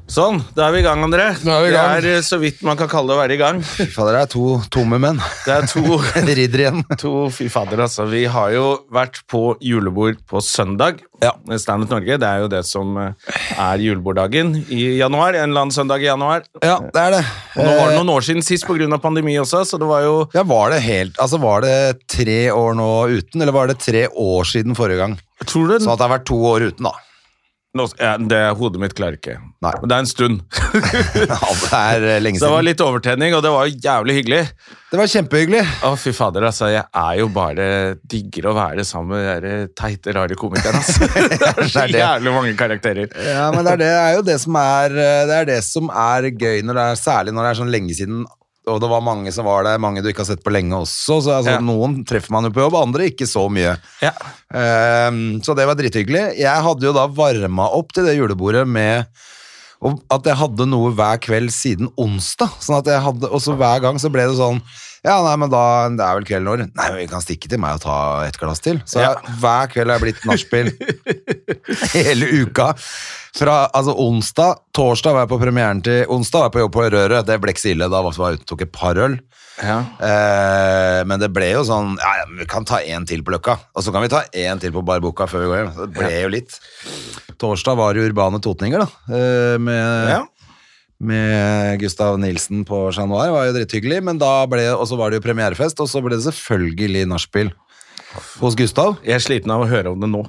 Sånn, da vi I gang, André. Det så vidt man kan kalle det å være I gang. Fy fader, det to tomme menn. Det to ridder igjen. Fy fader, altså. Vi har jo vært på julebord på søndag. Ja. Stand Up Norge, det jo det som juleborddagen I januar. En eller annen søndag I januar. Ja, det det. Og nå var det noen år siden sist på grunn av pandemi også, så det var jo... Ja, var det 3 år nå uten, eller var det 3 år siden forrige gang? Tror du? Så at det har vært 2 år uten da. Hodet mitt klarer ikke. Nei. Men det en stund. Ja, det lenge siden. Så det var litt overtenning, og det var jævlig hyggelig. Det var kjempehyggelig. Å, fy fader, altså. Jeg jo bare digger å være sammen med de teite, rare komikerne, altså. Det så jævlig mange karakterer. Ja, men det jo det som det som gøy, når særlig når det sånn lenge siden, og det var mange som var der, mange du ikke har sett på lenge også, så altså, noen treffer man jo på jobb, andre ikke så mye. Ja. Så det var drithyggelig. Jeg hadde jo da varmet opp til det julebordet med at jeg hadde noe hver kveld siden onsdag, sånn at jeg hadde, og så hver gang så ble det sånn, ja, nei, men da, det vel kvelden år. Nei, men vi kan stikke til meg og ta et glass til. Så hver kveld har jeg blitt nachspiel hele uka. Fra, altså onsdag, torsdag var jeg på premieren til onsdag, var jeg på jobb på Røret, det ble ikke så ille, da var jeg ute og tok et par øl. Ja. Men det ble jo sånn, ja, vi kan ta en til på Løkka, og så kan vi ta en til på Barboka før vi går hjem. Det ble jo litt. Torsdag var det Urbane Totninger da, med Gustav Nilsen på Chat Noir, var jo drithyggelig, men da og så var det jo premierefest, og så ble det selvfølgelig nachspiel hos Gustav. Jeg sliten av å høre om det nå.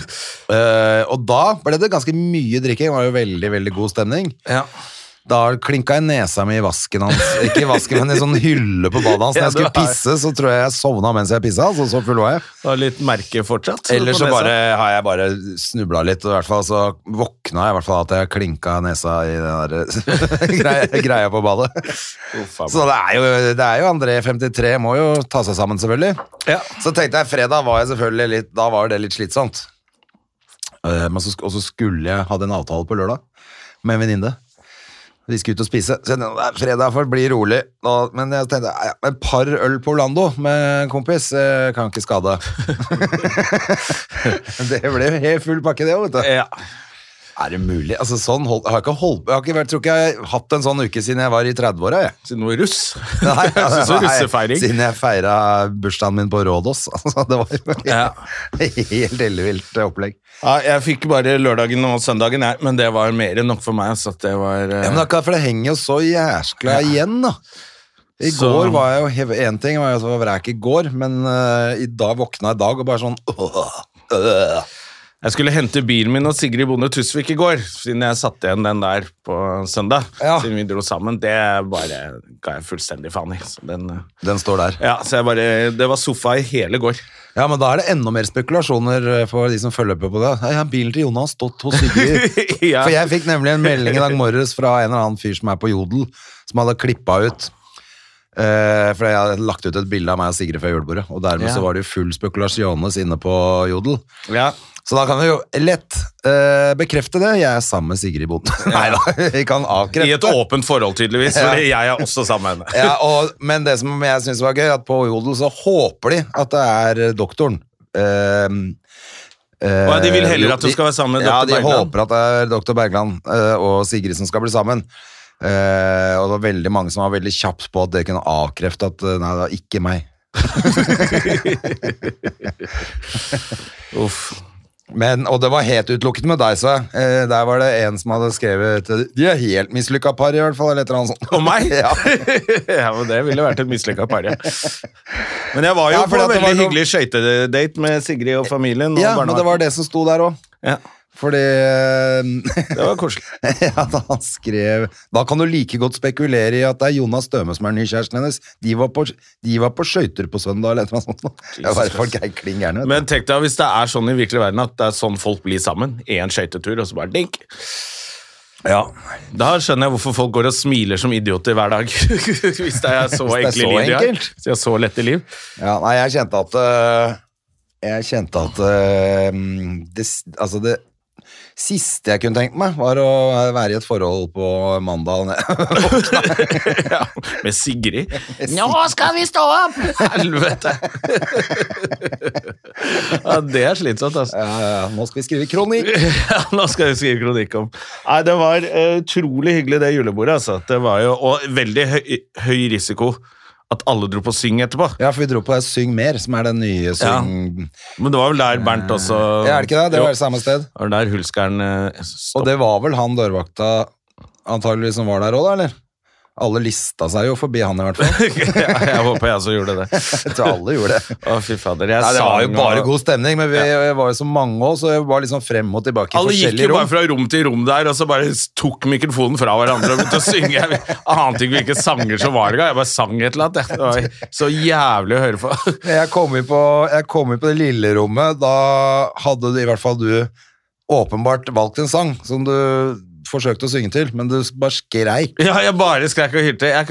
Og da ble det ganske mye drikking, det var jo veldig, veldig god stemning. Ja. Da klinka jeg nesa mi I vasken hans, ikke I vasken, men I sånn hylle på badet hans. Når jeg skulle pisse, så tror jeg sovna mens jeg pisset, så full var jeg. Det var litt merke fortsatt. Ellers så har jeg bare snublet litt, og I hvert fall så våkna jeg I hvert fall at jeg klinka nesa I den der greia på badet. Så det jo André 53, må jo ta seg sammen selvfølgelig. Ja. Så tenkte jeg, fredag var jeg selvfølgelig litt, da var det litt slitsomt. Og så skulle jeg ha en avtale på lørdag med en venninne. Vi skulle ut og spise, så fredag får bli rolig, men jeg tenkte, et par øl på Orlando med en kompis, kan ikke skade. Det ble jo helt full pakke det, vet du. Ja. Det mulig? Altså sånn, jeg har ikke holdt, jeg tror ikke jeg har hatt en sånn uke siden jeg var I 30-åra, jeg. Siden du var russ? Nei, russefeiring. Siden jeg feiret bursdagen min på Rådås. Altså, det var jo helt ellevilt opplegg. Ja, jeg fikk bare lørdagen og søndagen, men det var mer enn nok for meg, så det var... Ja, men for det henger jo så jæskla igjen, da. I går var jeg jo, en ting var jo at jeg var vrek I går, men I dag våkna jeg I dag og bare sånn... Jeg skulle hente bilen min og Sigrid Bonde Tusvik I går, siden jeg satt igjen den der på søndag, siden vi dro sammen. Det bare ga jeg fullstendig faen I. Den står der. Ja, så det var sofa I hele går. Ja, men da det enda mer spekulasjoner for de som følger på det. Ja, bilen til Jonas har stått hos Sigrid. Ja. For jeg fikk nemlig en melding I dag morges fra en eller annen fyr som på Jodel, som hadde klippet ut. For jeg hadde lagt ut et bilde av meg og Sigrid fra julebordet, og dermed så var det jo full spekulasjones inne på Jodel. Ja. Så da kan vi jo lett bekrefte det. Jeg sammen med Sigrid Bonde. Neida, vi kan avkrefte. I et åpent forhold tydeligvis, fordi jeg også sammen med henne. Ja, men det som jeg synes var gøy, at på Jodel så håper de at det doktoren. De vil heller at du skal være sammen med Dr. Bergland. Ja, de håper at det Dr. Bergland og Sigrid som skal bli sammen. Og det var veldig mange som var veldig kjapt på at det kunne avkrefte at nei, det var ikke meg. Uff. Og det var helt utelukket med deg, så der var det en som hadde skrevet de helt mislykket par I hvert fall, eller et eller annet sånt. Og meg? Ja. Ja, men det ville vært et mislykket par, ja. Men jeg var jo på en veldig hyggelig skøytedate med Sigrid og familien. Og ja, men det var det som sto der også. Ja. Fordi det var koselig. Ja, da han skrev da kan du like godt spekulere I at det Jonas Støme som nykjæresten hennes. De var på skøyter på søndag eller noe sånt. Det var folk kling gjerne. Men tenk deg hvis det sånn I virkelig verden at det sånn folk blir sammen I en skøytetur og så bare dink. Ja, da skjønner jeg hvorfor folk går og smiler som idioter hver dag. Hvis det så enkelt liv de har. Hvis det så lett I liv. Ja, nei, jeg kjente at Siste jeg kunne tenkt meg var å være i et forhold på mandag. Ja, med Sigrid. Nå skal vi stå opp! Helvete! Ja, det slitsomt, altså. Ja, nå skal vi skrive kronikk. Ja, nå skal vi skrive kronikk om. Nei, det var utrolig hyggelig det julebordet, altså. Det var jo, og veldig høy risiko at alle dro på Syng etterpå. Ja, for vi dro på Syng Mer, som den nye Syng... Ja. Men det var vel der Bernt også... Ja, det ikke det? Det var det samme sted. Og der Hulskeren stopp. Og det var vel han dørvakta antageligvis som var der også, da, eller? Alle lista seg jo forbi han i hvert fall. Ja, jeg håper jeg også gjorde det. Jeg tror alle gjorde det. Å, fy fader. Nei, det var jo bare god stemning, men vi var jo så mange også, så jeg var liksom frem og tilbake i forskjellige rom. Alle gikk jo bare fra rom til rom der, og så bare tok mikrofonen fra hverandre og begynte å synge. Jeg ante ikke hvilke sanger som var det, jeg bare sang et eller annet. Det var så jævlig å høre på. Jeg kom inn på det lille rommet, da hadde i hvert fall du åpenbart valgt en sang som du forsøkte å synge til, men du bare skreik. Ja, jeg bare skreik og hyrte. Jeg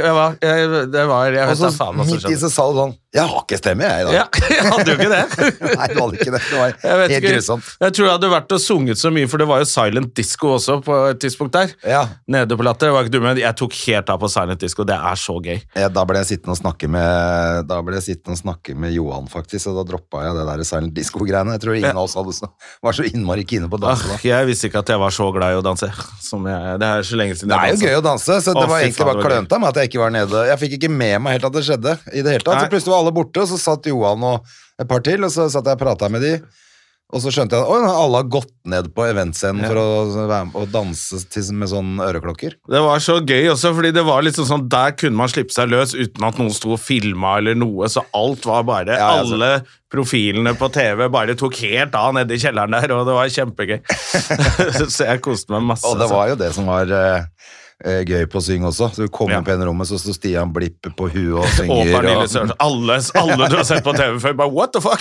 og så midt i så sa du sånn, jeg har ikke stemme jeg i dag. Ja, jeg hadde jo ikke det. Nei, du hadde ikke det. Det var helt grusomt. Jeg tror jeg hadde vært og sunget så mye, for det var jo silent disco også på et tidspunkt der. Ja. Nede på Latter, var ikke du med? Jeg tok helt av på silent disco, det så gøy. Ja, da ble jeg sittende og snakke med Johan faktisk, og da droppet jeg det der silent disco-greiene. Jeg tror ingen av oss var så innmari kine på å danse da. Jeg visste ikke at jeg var så glad i å danse. Det så lenge siden jeg danset. Det jo gøy å danse, så det var egentlig bare klønt av meg at jeg ikke var nede. Jeg fikk ikke med meg helt at det skjedde i det hele tatt. Så plutselig var alle borte, og så satt Johan og et par til, og så satt jeg og pratet med de, og så skjønte jeg at alle har gått ned på eventscenen for å være med og danse med sånne øreklokker. Det var så gøy også, fordi det var liksom sånn, der kunne man slippe seg løs uten at noen sto og filmet eller noe, så alt var bare, alle profilene på TV bare tok helt av nede i kjelleren der, og det var kjempegøy. Så jeg koste meg masse. Og det var jo det som var... gøy på Syng også. Så du kom inn på en rommet, så stod Stian Blipp på huet og synger. Og Pernille Sørensen. Alle du har sett på TV før, bare what the fuck?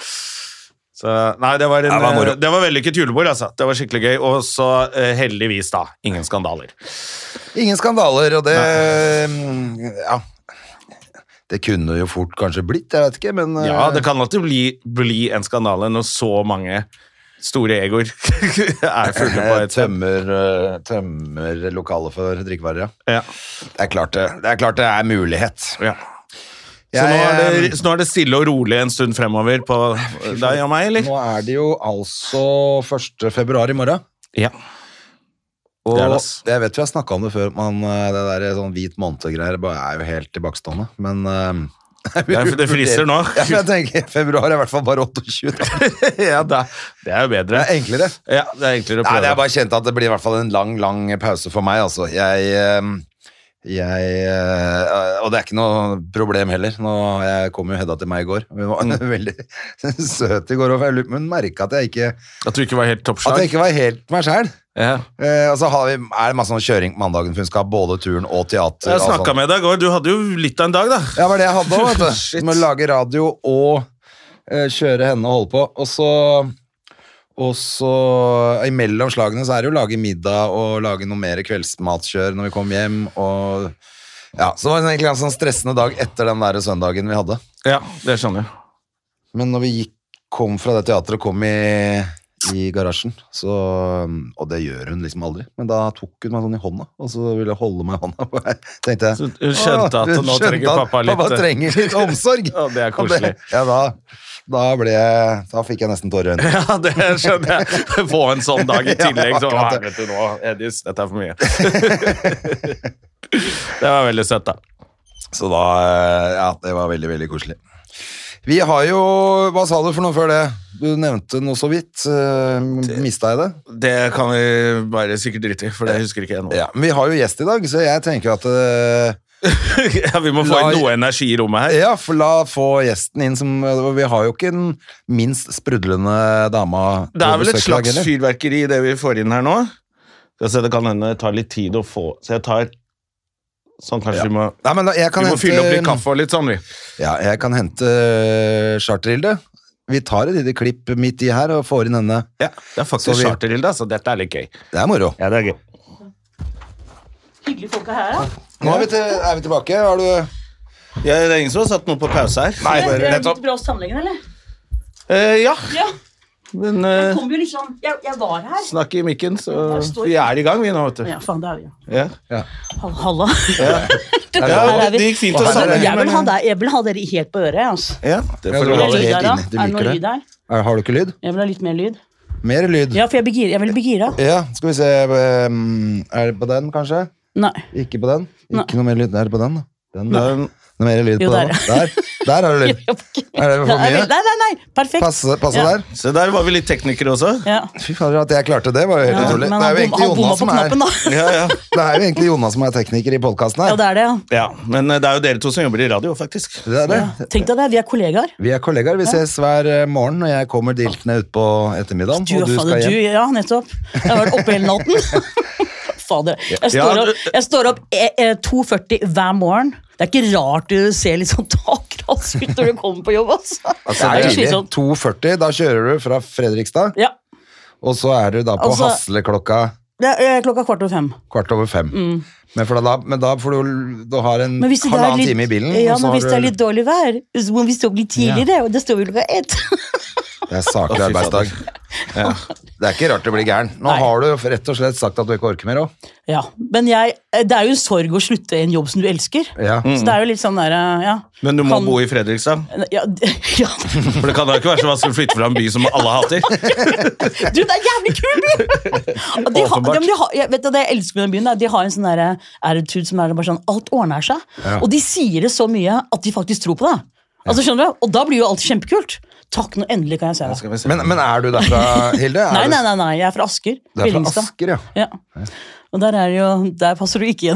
Så, nei, det var vellykket julebord, altså. Det var skikkelig gøy, og så heldigvis da, ingen skandaler. Ingen skandaler, og det... Ja... Det kunne jo fort kanskje blitt, jeg vet ikke, men... Ja, det kan alltid bli en skandale når så mange... store egoer fulle på et tømmer lokalet for drikkevarer, ja. Det er klart det mulighet. Ja. Så nå er det stille og rolig en stund fremover på deg og meg, eller? Nå det jo altså 1. februar i morgen. Ja. Og jeg vet vi har snakket om det før, men det der sånn hvit måned-greier jo helt tilbakestående, men... Det friser nå. Ja, jeg tenker februar i hvert fall bare 28. Ja, det jo bedre. Det enklere. Ja, det enklere å prøve. Nei, jeg bare kjent at det blir i hvert fall en lang pause for meg, altså. Og det ikke noe problem heller. Jeg kom jo Hedda til meg i går. Hun var veldig søt i går, og hun merket at jeg ikke... At du ikke var helt toppslag? At jeg ikke var helt meg selv. Ja. Og så det masse sånn kjøring på mandagen, for hun skal ha både turen og teater. Jeg snakket med deg i går, du hadde jo litt av en dag da. Ja, var det jeg hadde også, vet du. Med å lage radio og kjøre henne og holde på. Og så imellom slagene så det jo lage middag og lage noe mer kveldsmatkjør når vi kom hjem. Og, ja, så det var egentlig en sånn stressende dag etter den der søndagen vi hadde. Ja, det skjønner jeg. Men når vi kom fra det teateret og kom i garasjen, og det gjør hun liksom aldri, men da tok hun meg sånn i hånda, og så ville jeg holde meg i hånda, tenkte jeg. Så hun skjønte at nå trenger pappa trenger litt omsorg. Ja, det koselig. Da fikk jeg nesten tårer i øynene. Ja, det skjønner jeg. Få en sånn dag i tillegg, så vet du nå, Edis, dette for mye. Det var veldig søtt da. Så da, ja, det var veldig, veldig koselig. Vi har jo, hva sa du for noe før det? Du nevnte noe så vidt, mistet jeg det? Det kan vi bare sikkert drite i, for det husker ikke jeg nå. Ja, men vi har jo gjest i dag, så jeg tenker at... Ja, vi må få inn noe energi i rommet her. Ja, for få gjesten inn, vi har jo ikke den minst sprudlende dama. Det vel et slags fyrverkeri det vi får inn her nå. Det kan hende ta litt tid å få, så jeg tar... Sånn kanskje vi må fylle opp litt kaffe og litt sånn vi. Ja, jeg kan hente Charter-Hilde. Vi tar et lite klipp midt i her og får inn henne. Ja, det faktisk Charter-Hilde, så dette litt gøy. Det moro. Ja, det gøy. Hyggelig folk her, da. Nå vi tilbake. Har du... Ja, det ingen som har satt noe på pause her. Nei, nettopp. Bra hos tannlegen, eller? Ja. Men Jeg kom jo liksom, jeg var her. snakk i mikken, så vi I gang, vi nå, vet du. Ja, faen, det vi. Ja. Halla. Ja, det gikk fint å sammenligne. Jeg vil ha dere helt på øret, altså. Ja, det Ja, får du du har ha. det helt da? inne, du det liker noe det. lyd her? Har du ikke lyd? Jeg vil ha litt mer lyd. Mer lyd. Ja, for jeg vil bli gira. Ja, skal vi se, det på den kanskje? Nei. Ikke på den? Nei. Ikke noe mer lyd, det på den da. Den, Den- Noe mer lyd Jo, på der. den. Der har du lyd. Er det for mye? Nei, perfekt. Passe Ja. der. Så der var vi litt teknikere også. Ja. Fy fader, at jeg klarte det var jo helt Ja, utrolig. men Det er jo han egentlig bomma Jonas på som knappen, da. Ja. Det er jo egentlig Jonas som er tekniker I podcasten Ja, her. det det, ja. Ja, men det jo dere to som jobber I radio, faktisk. Det er det. Ja. Tenk deg det, vi kollegaer. Vi kollegaer, vi ses hver morgen når jeg kommer diltende ut på ettermiddagen, og du skal hjem. Ja, nettopp. Jeg har vært oppe hele natten. Fader. Jeg står opp 2:40 hver morgen. Det ikke rart du ser litt sånn takrass ut når du kommer på jobb, altså. Altså, det er tidlig. 2:40, da kjører du fra Fredrikstad, Ja. og så du da på Altså- Hasle klokka Det klokka 4:45. 5:15. Men da får du har en Men hvis det halvannen litt, time I bilen. ja, og så men har hvis det du- litt dårlig vær, så må vi stå litt tidligere, og det står vi klokka 1. Det saklig Å, fy arbeidsdag. Ja. Det ikke rart du blir gæren. Nå Nei. har du jo rett og slett sagt at du ikke orker mer også. Ja, men det jo en sorg å slutte en jobb som du elsker. Ja. Så det jo litt sånn der, ja. Men du må bo I Fredrikstad. Ja, ja. For det kan da ikke være så vanskelig å flytte fra en by som alle hater. Du, det jævlig kul by! Og jeg vet det jeg elsker med den byen, de har en sånn der attitude som bare sånn, alt ordner seg. Ja. Og de sier det så mye at de faktisk tror på det. Altså, skjønner du? Og da blir jo alt kjempekult. Takk, nå endelig kan jeg se det. Skal vi se. Men du derfra, Hilde? Nei, jeg fra Asker. Du fra Billingstad. Asker, ja. Ja. Og der passer du ikke igjen.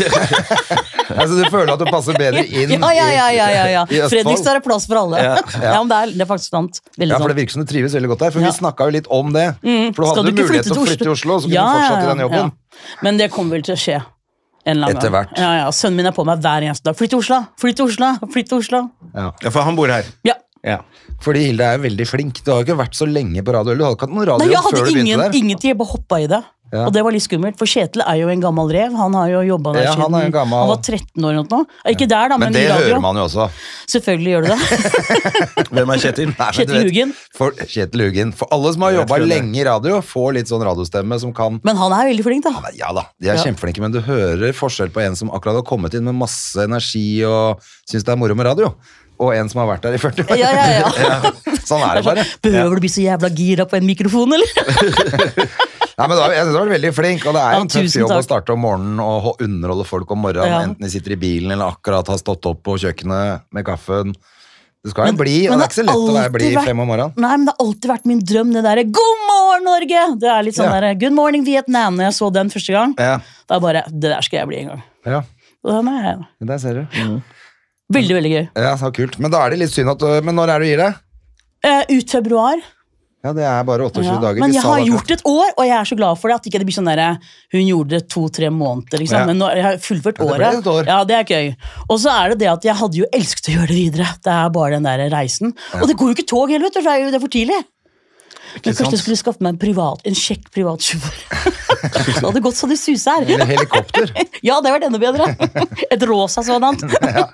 Altså, du føler at du passer bedre inn ja. I Østfold? Fredrikstad plass for alle. Ja, men det faktisk sant. Veldig Ja, for sant. det virker som du trives veldig godt der, for Ja. vi snakket jo litt om det. For da Skal hadde du du ikke mulighet til å flytte til Oslo, så kunne du fortsatt I den jobben. Men det kommer vel til å skje. En eller annen Etter gang. hvert. Ja, sønnen min på meg hver eneste dag. Flytt til Oslo, flytt til Oslo, flytt til Oslo. Ja. Ja, for han bor her. Ja. Ja. Fordi Hilde jo veldig flink. Du har jo ikke vært så lenge på radio, eller du hadde ikke hatt noen Nei, radio jeg før du hadde begynte der. ingenting, jeg bare hoppet I det. Ja. Og det var litt skummelt, for Kjetil jo en gammel rev. Han har jo jobbet der Ja, han siden jo gammel. han var 13 år eller noe. Ikke der da, Men men det I radio. hører man jo også. Selvfølgelig gjør du det. Hvem Kjetil? Nei, men Kjetil du vet, Hugen. For Kjetil Hugen. For alle som har Jeg jobbet tror det. lenge I radio, får litt sånn radiostemme som kan... Men han veldig flink da. Ja da, de Ja. kjempeflinke, men du hører forskjell på en som akkurat har kommet inn med masse energi og synes det moro med radio, og en som har vært der I 40 år. Ja. Sånn det bare. Behøver du bli så jævla gira på en mikrofon, eller? Ja, men jeg synes du har vært veldig flink, og det jo Ja, en tøff tusen jobb å takk. starte om morgenen og underholde folk om morgenen, Ja. enten de sitter I bilen eller akkurat har stått opp på kjøkkenet med kaffen. Du skal jo bli, og men det ikke så lett å være alltid blid vært- 5 om morgenen. Nei, men det har alltid vært min drøm, det der, God morgen, Norge! Det litt sånn Ja. der, Good morning, Vietnam, når jeg så den første gang. Ja, Da bare, det der skal jeg bli en gang. ja, Og den der ser du. veldig, veldig gøy. Ja, så kult. Men da det litt synd at men når du gir det? Ut februar. Ja, det bare 28 Ja. dager. Men Vi jeg sa har det gjort et år, og jeg så glad for det, at ikke det blir sånn der, hun gjorde det 2-3 måneder, liksom. Ja. Men nå, jeg har fullført Ja, det ble året. et år. Ja, det gøy. Og så det at jeg hadde jo elsket å gjøre det videre. Det bare den der reisen. Og det går jo ikke tog heller, vet du, for det for tidlig. Men først jeg skulle skaffe meg en kjekk privatsjåfør. Det hadde gått så det suser. Eller helikopter. Ja, det var enda bedre. Et rosa sånn.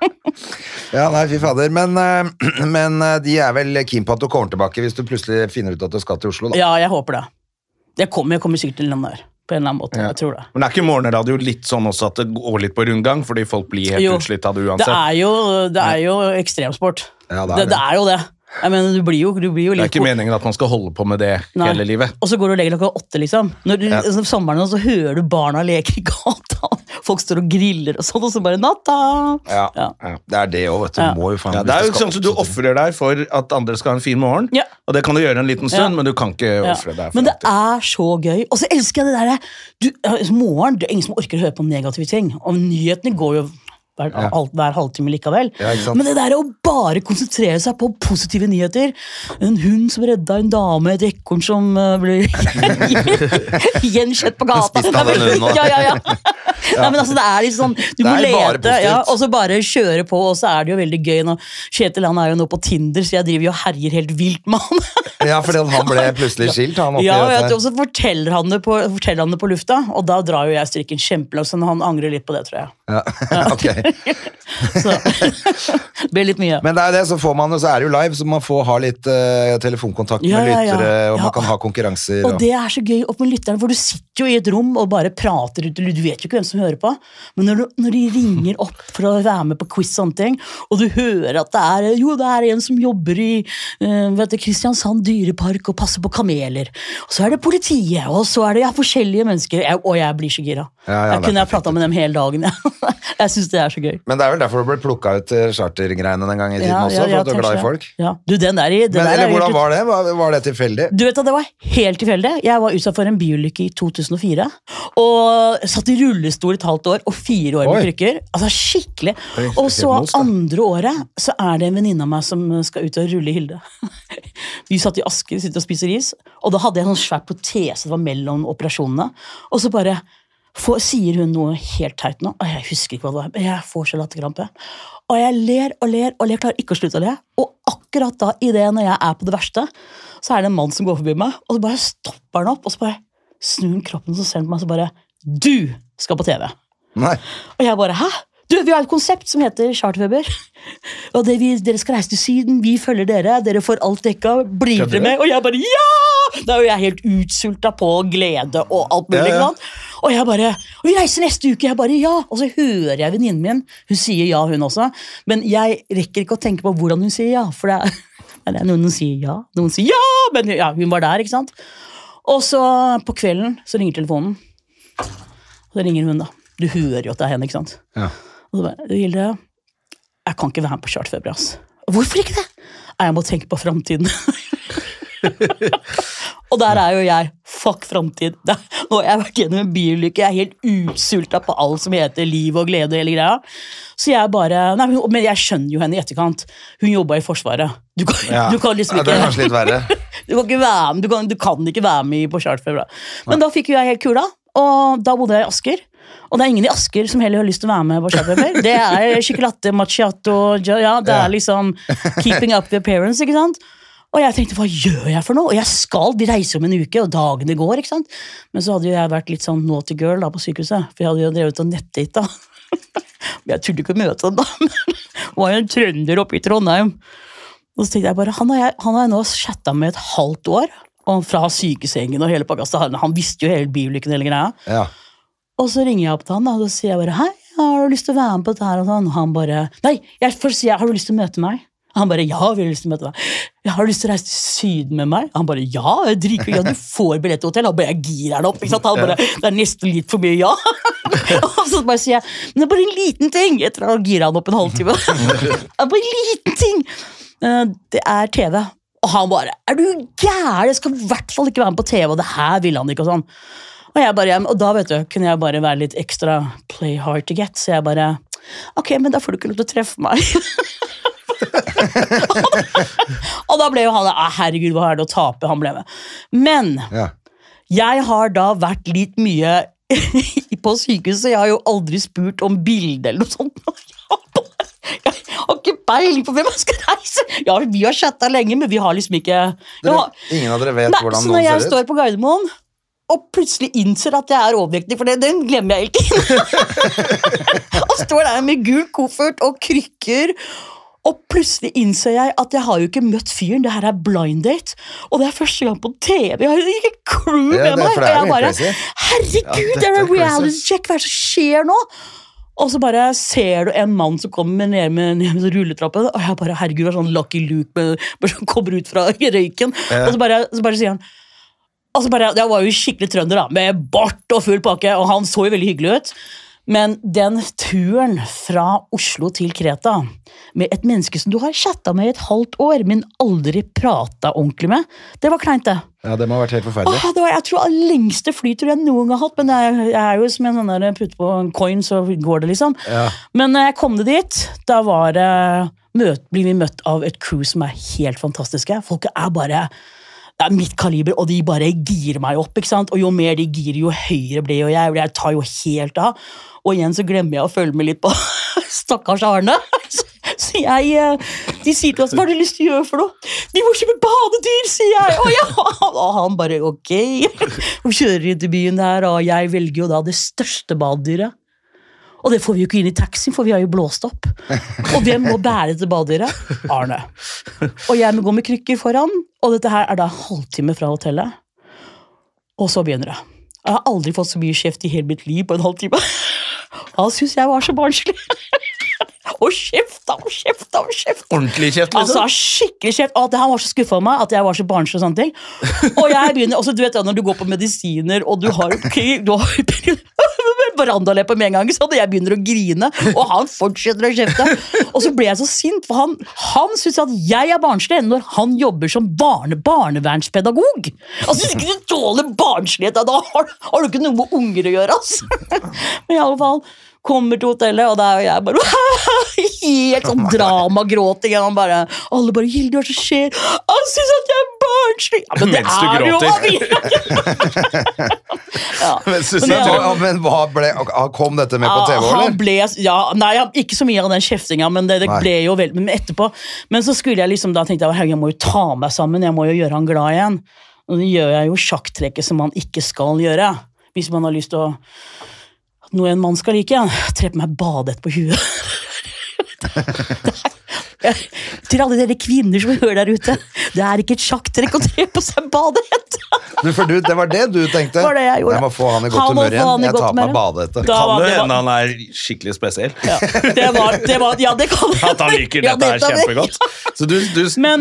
Ja, nei, fy fader. Men de vel keen på at du kommer tilbake hvis du plutselig finner ut at du skal til Oslo, da. Ja, jeg håper det. Jeg kommer sikkert til den der, på en eller annen måte, jeg tror det. Men ikke morgenradio litt sånn også at det går litt på rundgang, fordi folk blir helt Jo. utslitt av det Det uansett? det jo ekstremsport. Ja, det jo det. Jeg mener, du blir jo Det litt ikke meningen at man skal holde på med det Nei. hele livet. Og så går du og legger klokka 8, liksom. Når du, sommeren, så hører du barna leke I gata. Folk står og griller og sånn, og så bare natta. Ja, Ja. det det også, vet du. Ja. Må jo faen Ja, det jo sånn at du offrer deg for at andre skal ha en fin morgen, Ja. og det kan du gjøre en liten stund, Ja. men du kan ikke Ja. offre deg for Men det alltid. så gøy. Og så elsker jeg det der. Morgen, det ingen som orker å høre på negative ting. Og nyhetene går jo hver halvtime likevel. Ja, ikke sant? Men det der å bare konsentrere seg på positive nyheter. En hund som redda en dame, et ekorn som ble gjenkjent på gata. Spist av den hunden, da. Ja. Nei, men altså, det litt sånn, du må Det bare lete, ja, positivt. og så bare kjøre på, og så det jo veldig gøy. Når Kjetil han jo nå på Tinder, så jeg driver jo og herjer helt vilt med han. Ja, fordi han ble plutselig skilt, han oppi Ja, dette. og så forteller han det på lufta, og da drar jo jeg strikken kjempelangt, så han angrer litt på det, tror jeg. Ja, ok. Så det ble litt mye. Men det det, så får man jo, så det jo live, så man får ha litt telefonkontakt med lyttere, og man kan ha konkurranser. Og det så gøy opp med lytterne, for du sitter jo i et rom og bare prater ut, du vet jo ikke hvem som hører på, men når de ringer opp for å være med på quiz og sånne ting, og du hører at det en som jobber i Kristiansand dyrepark og passer på kameler, og så det politiet, og så det forskjellige mennesker, og jeg blir så gira. Jeg kunne pratet med dem hele dagen. Jeg synes det så gøy. Men det vel derfor du ble plukket ut chartergreiene den gang i tiden også, for at du glad i folk? Ja, du, den der Men hvordan var det? Var det tilfeldig? Du vet at det var helt tilfeldig. Jeg var utsatt for en biulykke i 2004, og satt i rullestol et halvt år, og 4 år med krykker. Altså skikkelig. Og så andre året, så det en venninne av meg som skal ut og rulle i Hilde. Vi satt i Asker, sitter og spiser is, og da hadde jeg en sånn svær protese, det var mellom operasjonene, og så bare sier hun noe helt teit nå, og jeg husker ikke hva det var, men jeg får så latterkrampe. Og jeg ler, og jeg klarer ikke å slutte å le. Og akkurat da, i det når jeg på det verste, så det en mann som går forbi meg, og så bare stopper han opp, og så bare snur han kroppen, og så ser han på meg, og så bare, du skal på TV. Nei. Og jeg bare, hæ? Du, vi har et konsept som heter Charterfeber, og dere skal reise til Syden, vi følger dere får alt dekket, blir dere med? Og jeg bare, ja! Da jo jeg helt utsultet på glede og alt mulig, ikke sant? Og jeg bare, og vi reiser neste uke, jeg bare, ja! Og så hører jeg venninnen min, hun sier ja, hun også, men jeg rekker ikke å tenke på hvordan hun sier ja, for det noen sier ja, noen sier ja, men ja, hun var der, ikke sant? Og så på kvelden, så ringer telefonen, og så ringer hun da. Du hører jo at det henne, ikke sant? Ja. Og så bare, Hilde, jeg kan ikke være med på Charterfeber, ass. Hvorfor ikke det? Jeg må tenke på fremtiden. Og der jo jeg, fuck fremtid. Nå har jeg vært gjennom en bilulykke, jeg helt utsultet på alt som heter liv og glede og hele greia. Så jeg bare, men jeg skjønner jo henne i etterkant. Hun jobbet i Forsvaret. Du kan liksom ikke... det kanskje litt verre. Du kan ikke være med, du kan ikke være med på Charterfeber. Men da fikk jo jeg helt kula, og da bodde jeg i Asker. Og det ingen i Asker som heller har lyst til å være med på Charterfeber. Det chocolate, macchiato, ja, det liksom keeping up the appearance, ikke sant? Og jeg tenkte, hva gjør jeg for noe? Og vi reiser om en uke, og dagene går, ikke sant? Men så hadde jo jeg vært litt sånn naughty girl da på sykehuset, for jeg hadde jo drevet og nettdate da. Jeg trodde ikke å møte han da, men det var jo en trønder oppe i Trondheim. Og så tenkte jeg bare, han har jeg nå chattet med et halvt år, og fra sykesengen og hele pakka, han visste jo hele biulykken hele greia. Ja. Og så ringer jeg opp til han da, og så sier jeg bare, hei, har du lyst til å være med på dette her? Og sånn. Og han bare, nei, først sier jeg, har du lyst til å møte meg? Han bare, ja, vi har lyst til å møte deg. Jeg har lyst til å reise til Syden med meg. Han bare, ja, ja, du får billett til hotell. Han bare, jeg girer den opp, ikke sant? Han bare, det nesten litt for mye, ja. Og så bare sier jeg, men det bare en liten ting. Etter å gire han opp en halvtime. Det bare en liten ting. Det TV. Og han bare, du gæren? Jeg skal I hvert fall ikke være med på TV, og det her vil han ikke, og sånn. Og da vet du, kunne jeg bare være litt ekstra play hard to get, så jeg bare, ok, men da får du ikke lov til å treffe meg. Og da ble jo han, herregud, hva det å tape, han ble med. Men, jeg har da vært litt mye på sykehuset, jeg har jo aldri spurt om bilde eller noe sånt. Jeg har ikke peiling på hvem jeg skal reise. Ja, vi har chattet lenge, men vi har liksom ikke... Ingen av dere vet hvordan noen ser ut? Så når jeg står på Gardermoen, og plutselig innser at jeg overvektig, for den glemmer jeg hele tiden. Og står der med gul koffert og krykker, og plutselig innser jeg at jeg har jo ikke møtt fyren, det her blind date, og det første gang på TV, jeg har ikke crew med meg, og jeg bare, herregud, det en reality check, hva det som skjer nå? Og så bare ser du en mann som kommer ned med rulletrappen, og jeg bare, herregud, det sånn Lucky Luke, som kommer ut fra røyken, og så bare sier han, altså bare, jeg var jo skikkelig trønder da, med bart og full pakke, og han så jo veldig hyggelig ut. Men den turen fra Oslo til Kreta, med et menneske som du har chattet med I et halvt år, men aldri pratet ordentlig med, det var kleint det. Ja, det må ha vært helt forferdelig. Det var, jeg tror det lengste flytur jeg noen gang har hatt, men jeg jo som en sånn der putte på en coin, så går det liksom. Ja. Men når jeg kom dit, da var blir vi møtt av et crew som helt fantastiske. Folk bare... Det mitt kaliber, og de bare girer meg opp, ikke sant? Og jo mer de girer, jo høyere ble jo jeg, og jeg tar jo helt av. Og igjen så glemmer jeg å følge med litt på stakkars Arne. Så de sier til oss, hva har du lyst til å gjøre for noe? De må kjøpe badedyr, sier jeg. Og, ja. Og han bare, ok. Og kjører inn til byen der, og jeg velger jo da det største badedyret. Og det får vi jo ikke inn i taxien, for vi har jo blåst opp. Og hvem må bære til badedyret? Arne. Og jeg må gå med krykker foran, og dette her da en halvtime fra hotellet. Og så begynner det. Jeg har aldri fått så mye kjeft i hele mitt liv på en halvtime. Han synes jeg var så barnslig. Og kjefta. Ordentlig kjeft, liksom? Altså, skikkelig kjeft. Og han var så skuffet av meg, at jeg var så barnslig og sånne ting. Og jeg begynner, også, du vet, når du går på medisiner, og du har barandaleppe med en gang, så jeg begynner å grine, og han fortsetter å kjefte. Og så ble jeg så sint, for han synes at jeg er barnslig når han jobber som barnevernspedagog. Altså, hvis ikke du tåler barnslighet, da har du ikke noe med unger å gjøre, altså. Men i alle fall, kommer til hotellet, og da er jeg bare helt sånn dramagråting, og alle bare, Hilde, hva som skjer? Han synes at jeg er barnslig. Ja, men det mens du gråter. Men hva kom dette med på TV, eller? Nei, ikke så mye av den kjeftingen, men det ble jo veldig, men etterpå, men så skulle jeg liksom, da tenkte jeg må jo ta meg sammen, jeg må jo gjøre han glad igjen, og det gjør jeg jo sjakktrekket som man ikke skal gjøre, hvis man har lyst til å noe en mann skal like, treppe meg badet på huet. Til alle dere kvinner som hører der ute, det er ikke et sjakktrekk å tre på seg badet. For det var det du tenkte? Var det jeg gjorde. Jeg må få han i godt humør igjen, jeg tar på meg badet. Kan det hende han er skikkelig spesiell? Ja, det kan det. At han liker dette her kjempegodt. Så men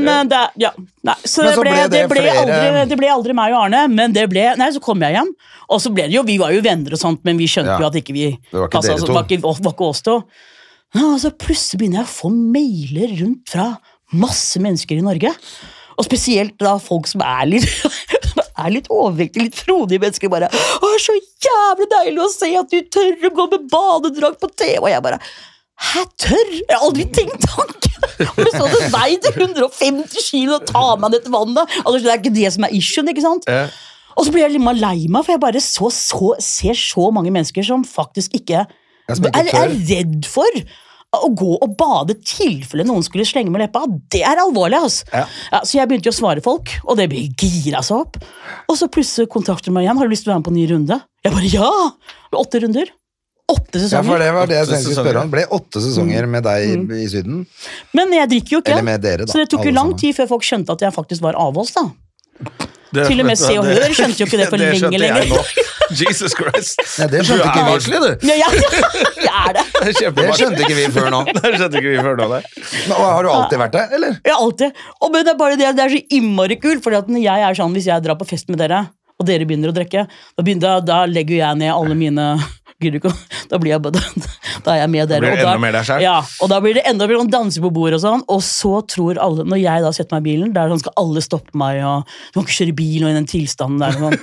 det ble aldri meg og Arne, men så kom jeg hjem, og så ble det jo, vi var jo venner og sånt, men vi skjønte jo at ikke vi passet, det var ikke oss to. Og så plutselig begynner jeg å få mailer rundt fra masse mennesker i Norge, og spesielt da folk som er litt overvektige, litt frodige mennesker, bare, det er så jævlig deilig å se at du tør å gå med badedrag på TV, og jeg bare, tør? Jeg har aldri tenkt tanken. Og så det veide 150 kilo og ta meg ned til vannet, altså det er ikke det som er issuen, ikke sant? Og så blir jeg litt mer lei meg, for jeg bare ser så mange mennesker som faktisk ikke er redd for å gå og bade tilfelle noen skulle slenge med leppa. Det er alvorlig, altså. Ja, så jeg begynte jo å svare folk, og det ble gira seg opp. Og så plutselig kontakter meg igjen, har du lyst til å være med på en ny runde? Jeg bare, ja! 8 runder. 8 sesonger. Ja, for det var det jeg skulle spørre om. Det ble 8 sesonger med deg i Syden. Men jeg drikker jo ikke. Eller med dere, da. Så det tok jo lang tid før folk skjønte at jeg faktisk var avholds, da. Til og med Se og Hør skjønte jo ikke det for lenge lenger. Jesus Christ. Ja, det skjønte ikke vi. Ja, jeg er det. Det skjønte ikke vi før nå. Har du alltid vært det, eller? Ja, alltid. Men det er bare det er så innmari kult, for når jeg er sånn, hvis jeg drar på fest med dere, og dere begynner å drikke, da legger jeg ned alle mine... Da blir jeg bare, da er jeg med dere, og enda mer der selv. Ja, og da blir det enda mer danse på bordet og sånn, og så tror alle, når jeg da setter meg i bilen, der sånn skal alle stoppe meg, og du kan ikke kjøre bil og i den tilstanden der, sånn.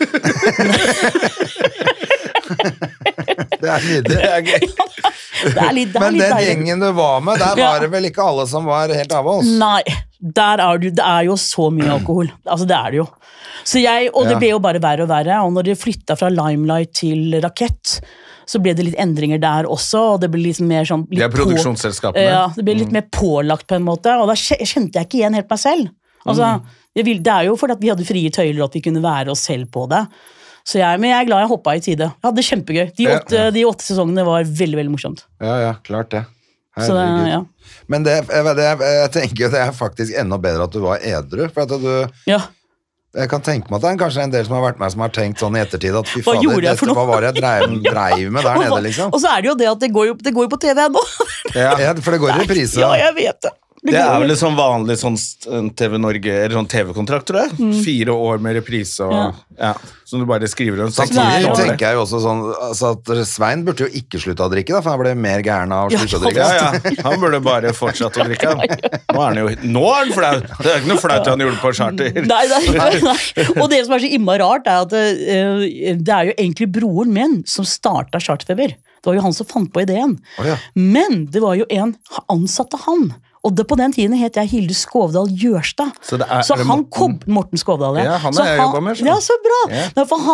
Det er nydelig. Det er gøy. Men den gjengen du var med, der var det vel ikke alle som var helt av oss? Nei, det er jo så mye alkohol, altså det er det jo. Så og det ble jo bare verre og verre, og når de flyttet fra Limelight til Rakett, så ble det litt endringer der også, og det ble litt mer sånn... Det er produksjonsselskapene. Ja, det ble litt mer pålagt på en måte, og da kjente jeg ikke igjen helt meg selv. Altså, det er jo fordi at vi hadde frie tøyler, og at vi kunne være oss selv på det. Men jeg er glad jeg hoppet i tide. Jeg hadde det kjempegøy. De 8 sesongene var veldig, veldig morsomt. Ja, klart det. Så Men jeg tenker jo det er faktisk enda bedre at du var edru, for at du... Ja. Jeg kan tenke meg at det er kanskje en del som har vært med som har tenkt sånn i ettertid at fy fader, hva var det jeg dreiv med der nede, liksom? Og så er det jo det at det går jo på TV nå. Ja, for det går i reprise. Ja, jeg vet det. Det er vel sånn vanlig sånn TV Norge, eller sånn TV-kontrakt, tror jeg. 4 år med reprise, og som du bare skriver om. Samtidig tenker jeg jo også sånn, altså at Svein burde jo ikke slutte å drikke, da, for han ble mer gæren av å slutte å drikke. Ja, han burde bare fortsatt å drikke. Nå er han flau. Det er ikke noe flaut han gjorde på charter. Nei. Og det som er så imma rart, er at det er jo egentlig broren min som startet Charterfeber. Det var jo han som fant på ideen. Men det var jo en ansatte han. Og på den tiden het jeg Hilde Skovdal Jørstad. Så han kom, Morten Skovdal, ja, han har jeg jobbet med. Ja, så bra. Ja. For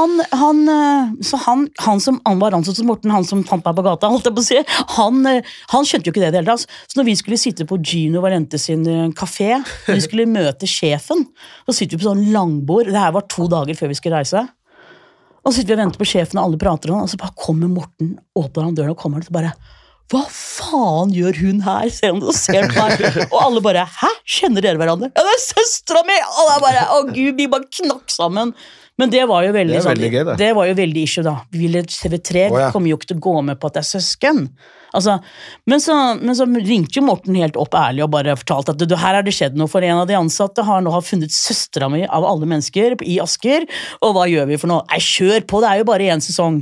han som var ansatt som Morten, han som fant meg på gata, holdt jeg på å si, han skjønte jo ikke det hele tatt. Så når vi skulle sitte på Gino Valente sin kafé, når vi skulle møte sjefen, så sitter vi på sånn langbord, det her var 2 dager før vi skulle reise, Og så sitter vi og venter på sjefen, og alle prater om, og så bare kommer Morten, åpner han døren og kommer, og så bare, hva faen gjør hun her? Ser på meg. Og alle bare, hæ? Kjenner dere hverandre? Ja, det er søstera mi! Og det er bare, å Gud, vi bare knakk sammen. Men det var jo veldig, det veldig gøy, det var jo veldig issue da. TV3 kommer jo ikke til å gå med på at det er søsken. Altså, men så ringte jo Morten helt opp ærlig og bare fortalte at her det skjedd noe, for en av de ansatte har funnet søstera mi av alle mennesker i Asker, og hva gjør vi for noe? Nei, kjør på, det er jo bare en sesong.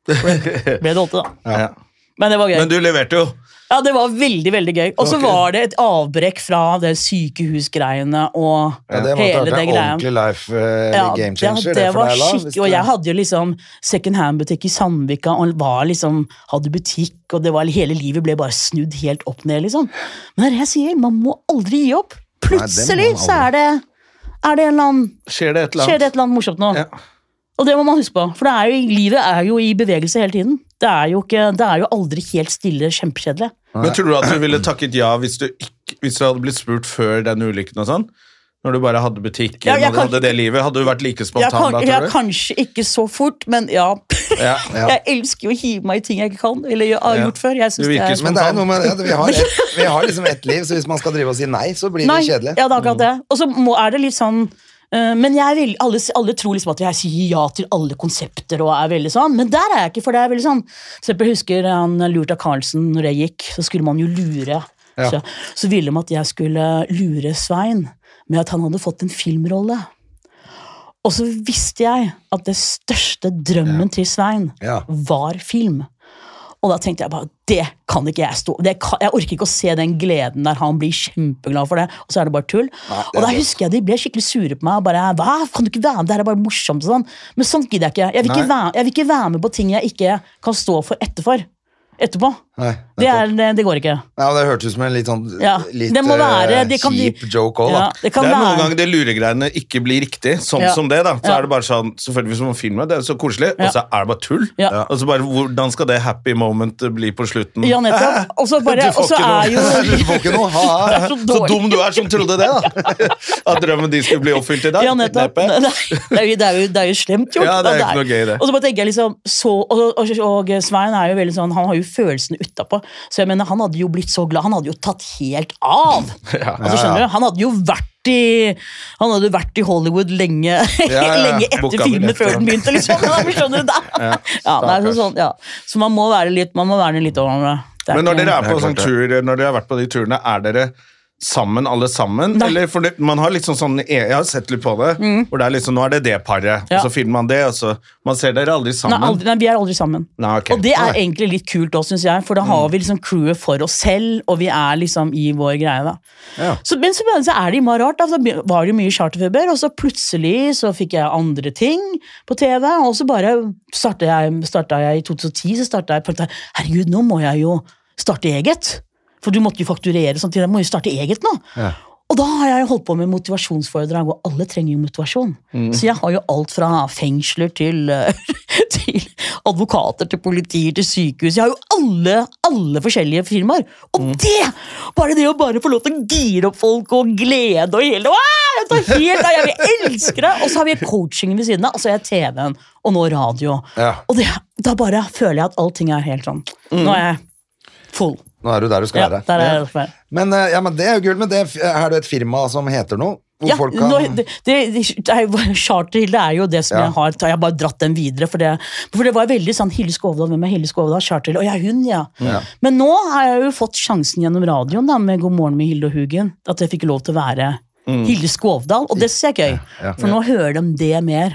Ble det 8 da. Ja. Men det var gøy. Men du leverte jo. Ja, det var veldig, veldig gøy. Og så var det et avbrekk fra det sykehusgreiene og det hele det greien. Ordentlig life game changer. Det var skikkelig, og jeg hadde jo liksom second hand-butikk i Sandvika, og hadde butikk, og det var, hele livet ble bare snudd helt opp ned, liksom. Men det er det jeg sier, man må aldri gi opp. Plutselig så er det en eller annen... Skjer det et eller annet morsomt nå? Ja. Og det må man huske på, for livet er jo i bevegelse hele tiden. Det er jo aldri helt stille, kjempekjedelig. Men tror du at du ville takket ja hvis du hadde blitt spurt før den ulykken og sånn? Når du bare hadde butikken og hadde det livet, hadde du vært like spontan da, tror du? Kanskje ikke så fort, men ja. Jeg elsker jo å hive meg i ting jeg ikke kan, eller har gjort før. Jeg synes men det er noe med det, vi har liksom ett liv, så hvis man skal drive og si nei, så blir det kjedelig. Ja, det er akkurat det. Og så er det litt sånn, men alle tror liksom at jeg sier ja til alle konsepter og veldig sånn, men der jeg ikke, for det veldig sånn. For eksempel husker han lurte av Carlsen når jeg gikk, så skulle man jo lure. Så ville de at jeg skulle lure Svein med at han hadde fått en filmrolle. Og så visste jeg at det største drømmen til Svein var film. Og da tenkte jeg bare, det kan ikke jeg stå. Jeg orker ikke å se den gleden der han blir kjempeglad for det, og så er det bare tull. Og da husker jeg de ble skikkelig sure på meg, og bare, hva? Kan du ikke være med? Det er bare morsomt og sånn. Men sånn gidder jeg ikke. Jeg vil ikke være med på ting jeg ikke kan stå for etterpå. Nei, det går ikke. Ja, det hørtes ut som en litt sånn kjip joke også, da. Det er noen ganger det luregreiene ikke blir riktig, sånn som det da. Så er det bare sånn, selvfølgelig hvis man filmer, det er så koselig, og så er det bare tull. Og så bare, hvordan skal det happy moment bli på slutten? Ja, nettopp. Og så er jo... Du får ikke noe, så dum du er som trodde det da. At drømmen de skulle bli oppfylt i dag. Ja, nettopp. Det er jo slemt gjort. Ja, det er ikke noe gøy det. Og så bare tenker jeg liksom, og Svein er jo veldig sånn, han har jo følelsene utapå. Så jeg mener, han hadde jo blitt så glad, han hadde jo tatt helt av. Skjønner du? Han hadde vært i Hollywood lenge etter filmen før den begynte, liksom. Skjønner du det? Det er sånn, så man må være litt over det. Men når dere er på sånn tur, når dere har vært på de turene, er dere sammen, alle sammen? Nei. Eller, for man har liksom sånn, jeg har sett litt på det, hvor det er liksom, nå er det det paret, og så filmer man det, og så, man ser dere aldri sammen. Nei, vi er aldri sammen. Nei, okay. Og det er egentlig litt kult også, synes jeg, for da har vi liksom crewet for oss selv, og vi er liksom i vår greie da. Men så er det bare rart, da. Så var det jo mye charterfeber, og så plutselig så fikk jeg andre ting på TV, og så bare startet jeg i 2010, så startet jeg, herregud, nå må jeg jo starte eget. For du måtte jo fakturere sånn til, jeg må jo starte eget nå. Og da har jeg holdt på med motivasjonsforedrag, og alle trenger jo motivasjon. Så jeg har jo alt fra fengsler til advokater, til politier, til sykehus. Jeg har jo alle forskjellige firmaer. Og bare det å få lov til å gire opp folk og glede og hele, jeg elsker det. Og så har vi coachingen ved siden av, og så er jeg TV-en, og nå radio. Og da bare føler jeg at allting er helt sånn. Nå er jeg full. Nå er du der du skal være. Men det er jo kult, men er det et firma som heter noe? Hvor folk kan... Charterhilde er jo det som jeg har bare dratt den videre, for det var veldig sånn, Hilde Skovdal med meg, Hilde Skovdal, Charterhilde, og jeg er hun, Men nå har jeg jo fått sjansen gjennom radioen da, med God morgen med Hilde og Hugen, at jeg fikk lov til å være Hilde Skovdal, og det synes jeg er gøy, for nå hører de det mer.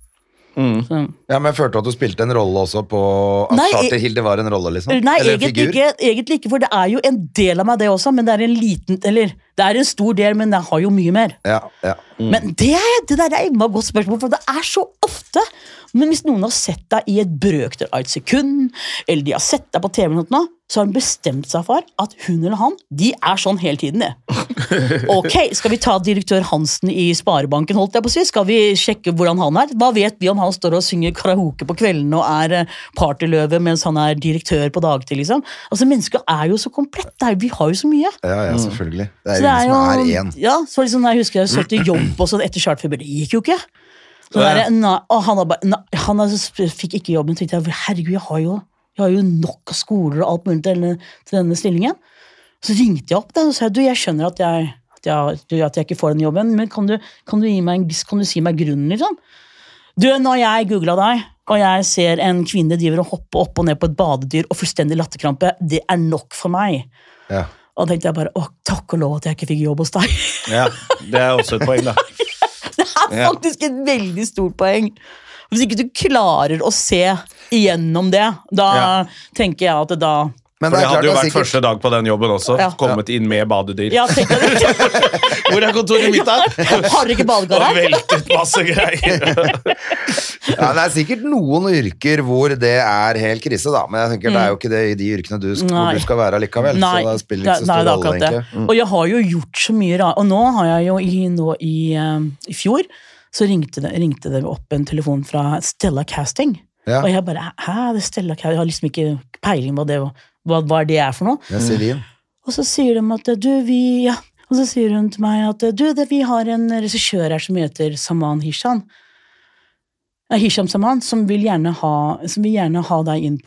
Ja, men jeg følte at du spilte en rolle også på at Charterhilde var en rolle, liksom? Nei, egentlig ikke, for det er jo en del av meg det også, men det er en liten, eller det er en stor del, men det har jo mye mer. Men det der er et godt spørsmål, for det er så ofte, men hvis noen har sett deg i et brøkter av et sekund, eller de har sett deg på TV nå, så har de bestemt seg for at hun eller han, de er sånn hele tiden det. Ok, skal vi ta direktør Hansen i Sparebanken, holdt jeg på å si? Skal vi sjekke hvordan han er? Hva vet vi om han står og synger karaoke på kvelden og er partyløve mens han er direktør på dagtid, liksom? Altså, mennesker er jo så komplett, vi har jo så mye. Ja, selvfølgelig. Det er jo en. Ja, så liksom, jeg husker jeg søkte jobb også etter charterfeber, det gikk jo ikke. Og han fikk ikke jobben, tenkte jeg, herregud, jeg har jo nok av skoler og alt mulig til denne stillingen. Så ringte jeg opp og sa, jeg skjønner at jeg ikke får den jobben, men kan du si meg grunnen, liksom? Når jeg googlet deg, og jeg ser en kvinne driver og hopper opp og ned på et badedyr og fullstendig latterkrampe, det nok for meg. Ja. Og da tenkte jeg bare, takk og lov at jeg ikke fikk jobb hos deg. Ja, det også et poeng da. Det faktisk et veldig stort poeng. Hvis ikke du klarer å se igjennom det, da tenker jeg at Men for det hadde jo vært sikkert... første dag på den jobben også, kommet inn med badedyr. Ja, tenker du. Hvor kontoret mitt da? Har du ikke badekar her? Og veltet masse greier. Det sikkert noen yrker hvor det helt krise da, men jeg tenker det jo ikke det i de yrkene hvor du skal være likevel, så det spiller ikke så stor rolle egentlig. Og jeg har jo gjort så mye og nå har jeg jo i fjor, så ringte det opp en telefon fra Stella Casting, og jeg bare, det Stella Casting, jeg har liksom ikke peiling på hva det for noe. Ja, Celine. Og så sier de at og så sier hun til meg at vi har en regissør her som heter Saman Hisham. Hisham Saman, som vil gjerne ha deg inn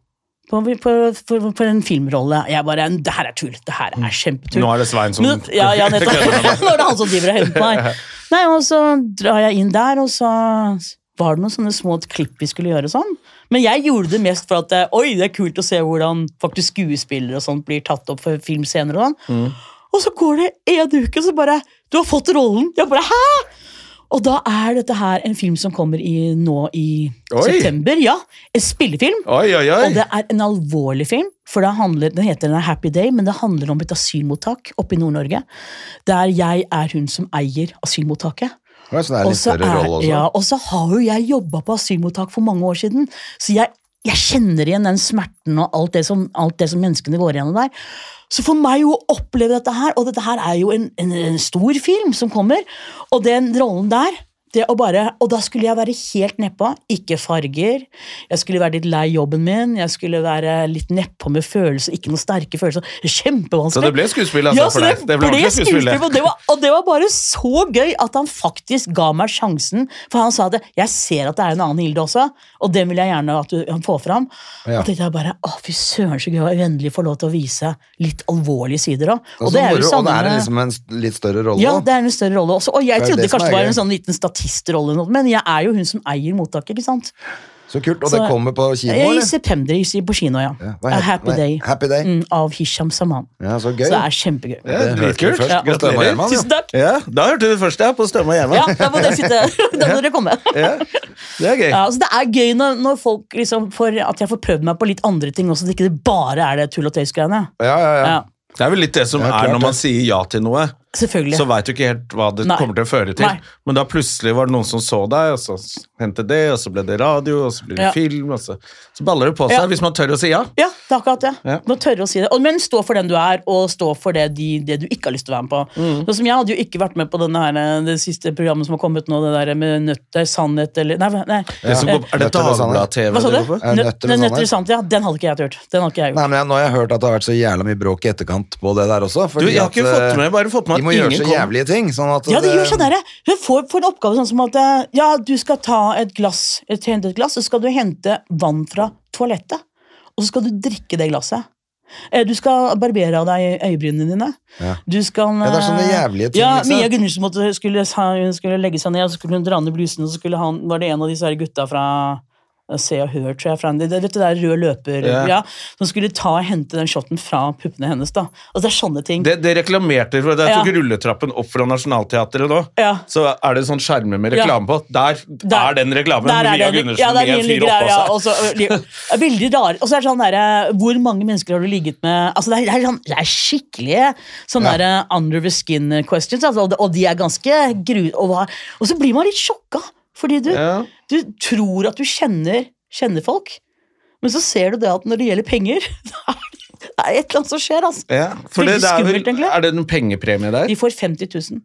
for en filmrolle. Jeg bare, det her tull, det her kjempetull. Nå det Svein som... Ja, nettopp. Nå det han som driver og henter på meg. Nei, og så drar jeg inn der, og så var det noen sånne små klipp vi skulle gjøre sånn. Men jeg gjorde det mest for at, det kult å se hvordan faktisk skuespillere og sånt blir tatt opp for filmscener og sånn. Og så går det en uke, så bare, du har fått rollen. Jeg bare, hæ? Og da dette her en film som kommer nå i september, en spillefilm. Oi. Og det en alvorlig film, for den heter Happy Day, men det handler om et asylmottak oppe i Nord-Norge, der jeg hun som eier asylmottaket. Så det litt større rolle også. Ja, og så har jo jeg jobbet på asylmottak for mange år siden, så jeg kjenner igjen den smerten og alt det som menneskene går igjennom der. Så for meg å oppleve dette her, og dette her jo en stor film som kommer, og den rollen der, og da skulle jeg være helt nedpå, ikke farger, jeg skulle være litt lei jobben min, jeg skulle være litt nedpå med følelser, ikke noen sterke følelser, kjempevanskelig. Så det ble skuespill altså for deg? Det ble skuespill, og det var bare så gøy at han faktisk ga meg sjansen, for han sa det, jeg ser at det en annen Hilde også, og den vil jeg gjerne at han får fram. Og tenkte jeg bare, fy søren så gøy, og endelig få lov til å vise litt alvorlige sider da. Og det jo samme... Og det liksom en litt større rolle? Ja, det en større rolle også, og jeg trodde kanskje det var en sånn liten statistrolle, men jeg jo hun som eier mottaket, ikke sant? Så kult, og det kommer på kino, eller? I september, på kino, Happy Day. Av Hisham Saman. Ja, så gøy. Så det kjempegøy. Ja, dritkult. Gratulerer. Tusen takk. Ja, da hørte du det først, på Stømme og Gjerman. Ja, da må dere sitte, da må dere komme. Ja, det gøy. Ja, så det gøy når folk liksom, at jeg får prøvd meg på litt andre ting også, så det ikke bare det tull og tøysgreiene. Ja. Det vel litt det som når man sier ja til noe. Selvfølgelig. Så vet du ikke helt hva det kommer til å føre til. Men da plutselig var det noen som så deg, og så hentet det, og så ble det radio, og så ble det film, og så baller det på seg, hvis man tør å si ja. Ja, det akkurat det. Man tør å si det. Men stå for den du og stå for det du ikke har lyst til å være med på. Sånn som jeg hadde jo ikke vært med på det siste programmet som har kommet nå, det der med nøtter, sannhet, eller... Nei. Det som går, det Dagbladet-TV? Hva sa du? Nøtter, sannhet, ja. Den hadde ikke jeg hørt. Den hadde ikke jeg gjort. Nei, men nå har jeg hørt at det har vært så jævla mye bråk i etterkant på det der også. Du, jeg har ikke fått med, bare fått med de må gjøre så jævlige ting sånn at det gjør sånn der. Hun får en oppgave sånn som at du skal ta et glass, så skal du hente vann fra toalettet, og så skal du drikke det glasset. Du skal barbere av deg øyebrynene dine. Du skal... det sånne jævlige ting. Ja, Mia Gundersen skulle legge seg ned, og så skulle hun dra ned blusen, og så var det en av disse her gutta fra... Se og hør, tror jeg, det der rød løper, som skulle hente den shotten fra puppene hennes, da. Og det sånne ting. Det reklamerte, for jeg tok rulletrappen opp fra Nationaltheatret nå, så det sånn skjerme med reklame på. Der den reklamen, Mia Gundersen, med en fyr oppå seg. Veldig rar. Og så det sånn der, hvor mange mennesker har du ligget med? Altså, det skikkelige sånn der under the skin questions, altså, og de ganske og så blir man litt sjokka. Fordi du tror at du kjenner folk, men så ser du det at når det gjelder penger, det et eller annet som skjer, altså. Ja, for det skummelt, det en pengepremie der? De får 50 000.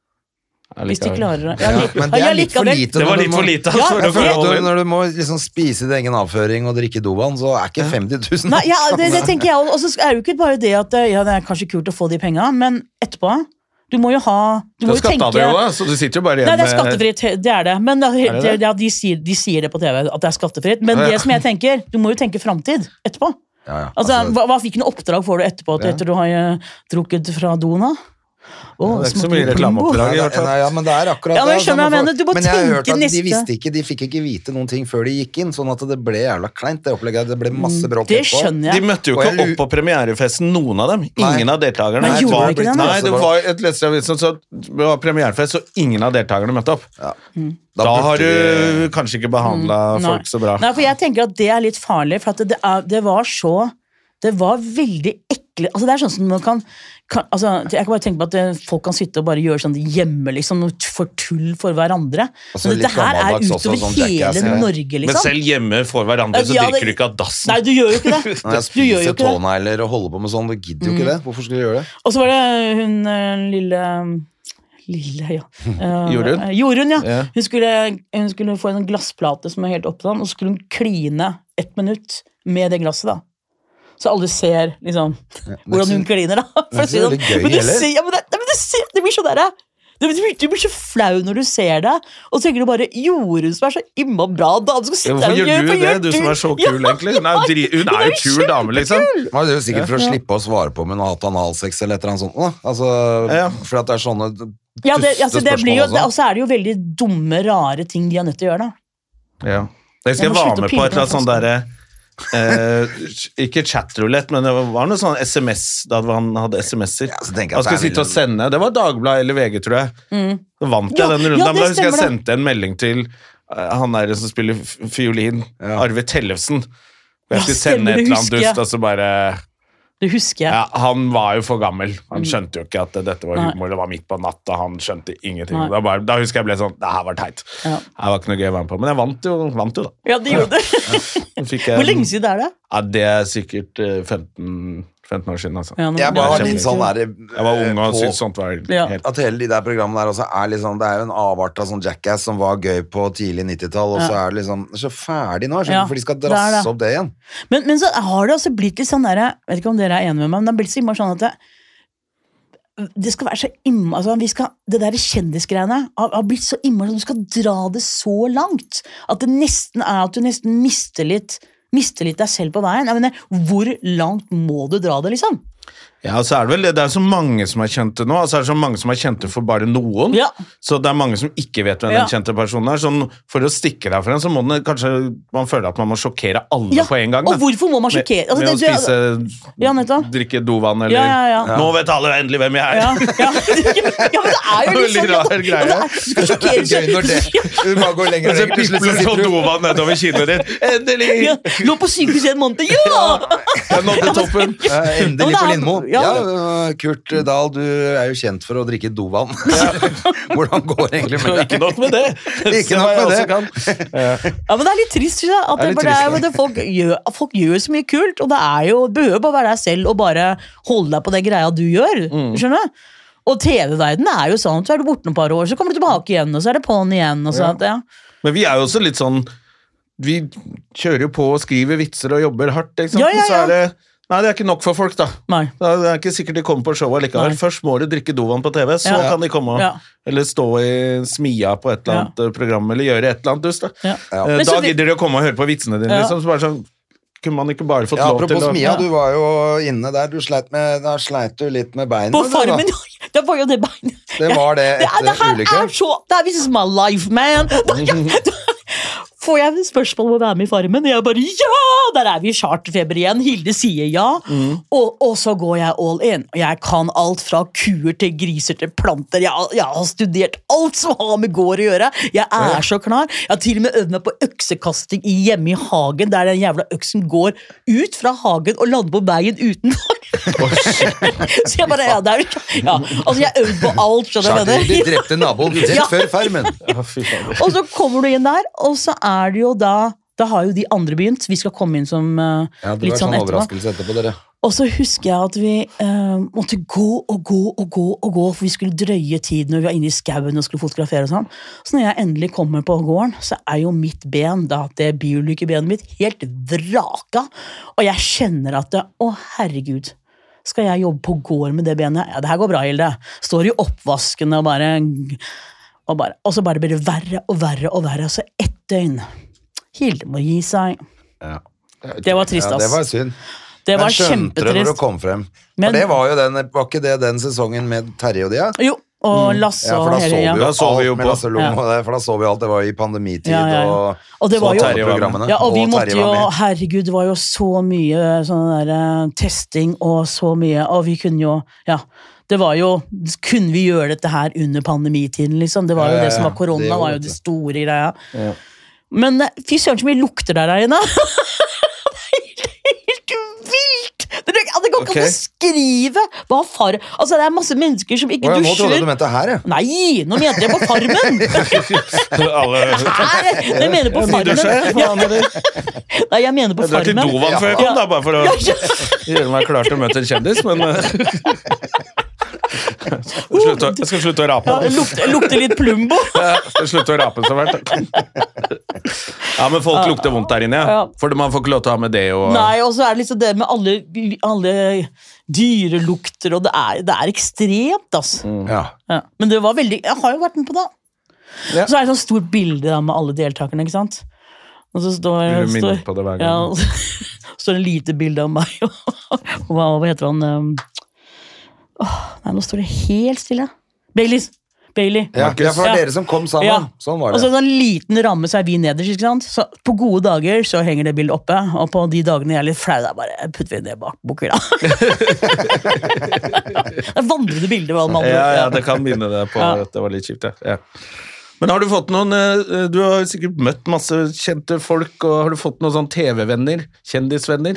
Hvis de klarer det. Men det litt for lite. Det var litt for lite. Når du må liksom spise din egen avføring og drikke dovann, så ikke 50 000. Nei, det tenker jeg, og så det jo ikke bare det at det kanskje kult å få de pengene, men etterpå, Du må jo skatta det jo, så du sitter jo bare igjen med... Nei, det er skattefritt, det er det. Men de sier det på TV, at det er skattefritt. Men det som jeg tenker, du må jo tenke fremtid etterpå. Altså, hva fikk noe oppdrag får du etterpå, etter du har drukket fra Dona? Det er ikke så mye reklameoppdrag. Ja, men det er akkurat det. Men jeg har hørt at de fikk ikke vite noen ting før de gikk inn, sånn at det ble jævla kleint, det opplegget. Det ble masse brått etterpå. De møtte jo ikke opp på premierefesten, noen av dem. Ingen av deltakerne. Nei, det var et leseravisen, så det var premierefest, så ingen av deltakerne møtte opp. Da har du kanskje ikke behandlet folk så bra. Nei, for jeg tenker at det er litt farlig, for at det var veldig ekkelt. Altså, det er sånn som man kan altså, jeg kan bare tenke på at folk kan sitte og bare gjøre sånn hjemme, liksom, for tull for hverandre. Men dette her er utover hele Norge, liksom. Men selv hjemme for hverandre, så drikker du ikke av dassen. Nei, du gjør jo ikke det. Når jeg spiser tånegler og holder på med sånn, du gidder jo ikke det. Hvorfor skulle du gjøre det? Og så var det hun lille, Jorunn, ja. Hun skulle få en glassplate som er helt opptatt, og så skulle hun kline 1 minutt med det glasset, da. Så alle ser liksom hvordan hun kliner, da. Det er ikke veldig gøy, heller. Det blir så der, du blir så flau når du ser det, og så tenker du bare, Jorunn som er så imma bra dame, skal sitte hvorfor gjør du det, du som er så kul, egentlig? Hun er jo kul dame, liksom. Det er jo sikkert for å slippe å svare på om hun har hatt analsex eller et eller annet sånt, altså, for at det er sånne det blir jo, og så er det jo veldig dumme, rare ting de har nødt til å gjøre, da. Ja. Jeg skal være med på et eller annet sånn der ikke chatroulette, men det var noe sånn SMS da han hadde SMS-er. Han skulle sitte og sende, det var Dagbladet eller VG, tror jeg. Så vant jeg den runden. Da husker jeg sendte en melding til han der som spiller fiolin, Arve Tellefsen. Jeg skulle sende et eller annet dust, og så bare Det husker jeg. Ja, han var jo for gammel. Han skjønte jo ikke at dette var humor. Det var midt på natta, han skjønte ingenting. Da husker jeg ble sånn, det her var teit. Det her var ikke noe gøy å være med på. Men jeg vant jo da. Ja, det gjorde du. Hvor lenge siden er det? Ja, det er sikkert 15 år siden, altså. Jeg var litt sånn der jeg var ung og syntes sånt var helt at hele de der programmene der også er liksom, det er jo en avart av sånn Jackass som var gøy på tidlig 90-tall, og så er det liksom så ferdig nå, for de skal drasse opp det igjen. Men så har det også blitt litt sånn der, jeg vet ikke om dere er enige med meg, men det har blitt så innmari sånn at det skal være så innmari, altså det der kjendisgreiene har blitt så innmari sånn, du skal dra det så langt, at det nesten er at du nesten mister litt deg selv på veien. Jeg mener, hvor langt må du dra det, liksom? Ja, så er det vel det. Det er så mange som er kjente nå. Altså er det så mange som er kjente for bare noen. Ja. Så det er mange som ikke vet hvem den kjente personen er. Sånn, for å stikke deg for en, så må man kanskje man føler at man må sjokkere alle på en gang. Og hvorfor må man sjokkere? Med å spise, drikke dovann, eller nå vet alle endelig hvem jeg er. Ja, men det er jo litt sånn. Rar greie. Du skal sjokkere seg. Du bare går lenger og lenger. Pipler sånn dovann nedover kinnet ditt. Endelig! Lå på sykehus i en måned. Jeg nådde toppen. Endelig på Lindmo. Ja, Kurt Dahl, du er jo kjent for å drikke dovann. Hvordan går det egentlig med det? Ikke nok med det. Ikke nok med det. Ja, men det er litt trist, at folk gjør så mye kult, og det behøver bare være deg selv og bare holde deg på det greia du gjør. Skjønner du? Og TV-verdenen er jo sånn, så er du borte noen par år, så kommer du tilbake igjen, og så er det på'n igjen. Og så Men vi er jo også litt sånn, vi kjører jo på og skriver vitser og jobber hardt, ikke sant? Så er det nei, det er ikke nok for folk, da. Nei. Det er ikke sikkert de kommer på showet likevel. Nei. Først må de drikke dovann på TV, så kan de komme eller stå i smia på et eller annet program, eller gjøre et eller annet dust, da. Da gidder de å komme og høre på vitsene dine, liksom. Så bare sånn, kunne man ikke bare fått lov til å... Apropos smia, du var jo inne der, da sleit du litt med beinet. På Farmen, det var jo det beinet. Det var det etter ulykke. This is my life, man. Får jeg spørsmål om å være med i Farmen, og jeg bare, der er vi i charterfeber igjen, Hilde sier ja, og så går jeg all in, og jeg kan alt fra kuer til griser til planter, jeg har studert alt som har med gård å gjøre, jeg er så klar, jeg har til og med øvd meg på øksekasting hjemme i hagen, der den jævla øksen går ut fra hagen og lander på veien utenfor. Så jeg bare, altså jeg øvde på alt, skjønner du? Du drepte naboen rett før Farmen. Og så kommer du inn der, og så er det jo da har jo de andre begynt, vi skal komme inn som litt sånn overraskelse etterpå dere. Og så husker jeg at vi måtte gå, for vi skulle drøye tiden når vi var inne i skauen og skulle fotografere og sånn. Så når jeg endelig kommer på gården, så er jo mitt ben, da det biolykkebenet mitt, helt vraka, og jeg kjenner at å herregud, skal jeg jobbe på gård med det benet? Ja, det her går bra, Hilde. Står i oppvasken og så bare blir det verre og verre og verre. Så 1 døgn. Hilde må gi seg. Ja. Det var trist, ass. Ja, det var synd. Det var men skjønte du når du kom frem? For det var jo var ikke det den sesongen med Terje og de, ja? Jo, og Lasse og hele, Lasse Lom, for da så vi alt, det var i pandemitid, og det var jo, programmene. Ja, og vi måtte jo, herregud, det var jo så mye sånn der testing og så mye, og vi kunne jo, det var jo, kunne vi gjøre dette her under pandemitiden, liksom? Det var jo det som var korona, det var jo det store greia. Ja. Men fy søren så mye lukter der inne. Det går ikke an å beskrive hva far... Altså, det er masse mennesker som ikke dusjer. Nå trodde du mente her, ja. Nei, nå mente jeg på Farmen. Jeg mener på Farmen. Nei, jeg mener på Farmen. Jeg drar til Dovan før jeg kom, da, bare for å gjøre meg klar til å møte en kjendis, men... Jeg skal slutte å rape. Lukter litt Plumbo. Jeg skal slutte å rape så hvert. Ja, men folk lukter vondt der inne, for man får ikke lov til å ha med det. Nei, og så er det liksom det med alle dyrelukter, og det er ekstremt, ass. Ja. Men det var veldig, jeg har jo vært med på det. Så er det et sånt stort bilde da, med alle deltakerne, ikke sant? Og så står en lite bilde av meg, og hva heter han... nei, nå står det helt stille. Bailey. Ja, for det var dere som kom sammen. Sånn var det. Og så en liten ramme, så er vi nederst, ikke sant? Så på gode dager så henger det bildet oppe, og på de dagene jeg er litt flau, da bare putter vi det bak bokhylla. Det vandrede bildet. Ja, det kan minne det på at det var litt kjipt, ja. Men har du fått noen, du har sikkert møtt masse kjente folk, og har du fått noen sånn TV-venner, kjendisvenner?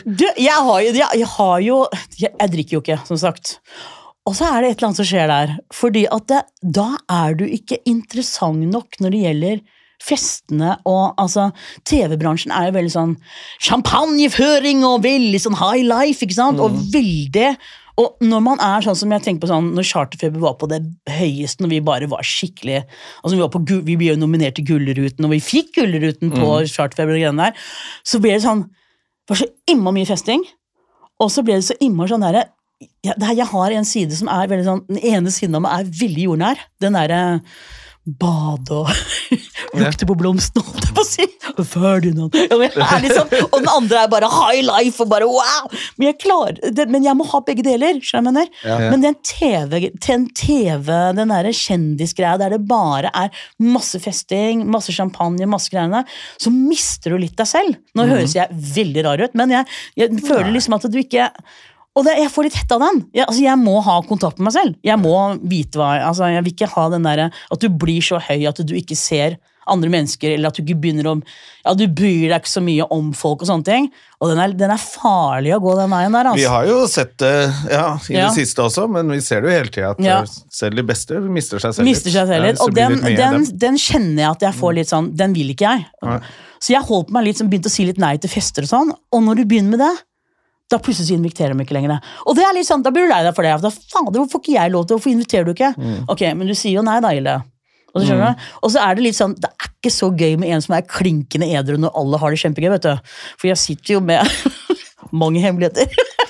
Jeg drikker jo ikke, som sagt. Og så er det et eller annet som skjer der, fordi at da er du ikke interessant nok når det gjelder festene, og altså, TV-bransjen er jo veldig sånn champagneføring og veldig sånn high life, ikke sant? Og veldig, og når man er sånn som jeg tenker på sånn, når Charterfeber var på det høyeste, når vi bare var skikkelig, altså vi ble jo nominert til Gullruten, og vi fikk Gullruten på Charterfeber og greiene der, så ble det sånn, det var så imma mye festing, og så ble det så imma sånn der, jeg har en side som er veldig sånn, den ene siden av meg er veldig jordnær, den der bad og lukte på blomsten, holdt jeg på å si, og Ferdinand, liksom, og den andre er bare high life, og bare wow, men jeg klarer det, men jeg må ha begge deler, skjønner jeg mener? Men den den der kjendisgreia, der det bare er masse festing, masse champagne, masse greiene, så mister du litt deg selv. Nå høres jeg veldig rar ut, men jeg føler liksom at du ikke... Og jeg får litt hett av den. Jeg må ha kontakt med meg selv. Jeg må vite hva... Altså, jeg vil ikke ha den der... At du blir så høy at du ikke ser andre mennesker, eller at du ikke begynner å... Ja, du bryr deg ikke så mye om folk og sånne ting. Og den er farlig å gå den veien der, altså. Vi har jo sett det, i det siste også, men vi ser det jo hele tiden at selv de beste mister seg selv litt. Mister seg selv litt, og den kjenner jeg at jeg får litt sånn... Den vil ikke jeg. Nei. Så jeg holdt meg litt, begynt å si litt nei til fester og sånn, og når du begynner med det, da plutselig inviterer de ikke lenger. Og det er litt sånn, da blir du lei deg for det. Fader, hvorfor ikke jeg lov til? Hvorfor inviterer du ikke? Ok, men du sier jo nei da, Hilde. Og så skjønner du? Og så er det litt sånn, det er ikke så gøy med en som er klinkende edru når alle har det kjempegøy, vet du. For jeg sitter jo med mange hemmeligheter.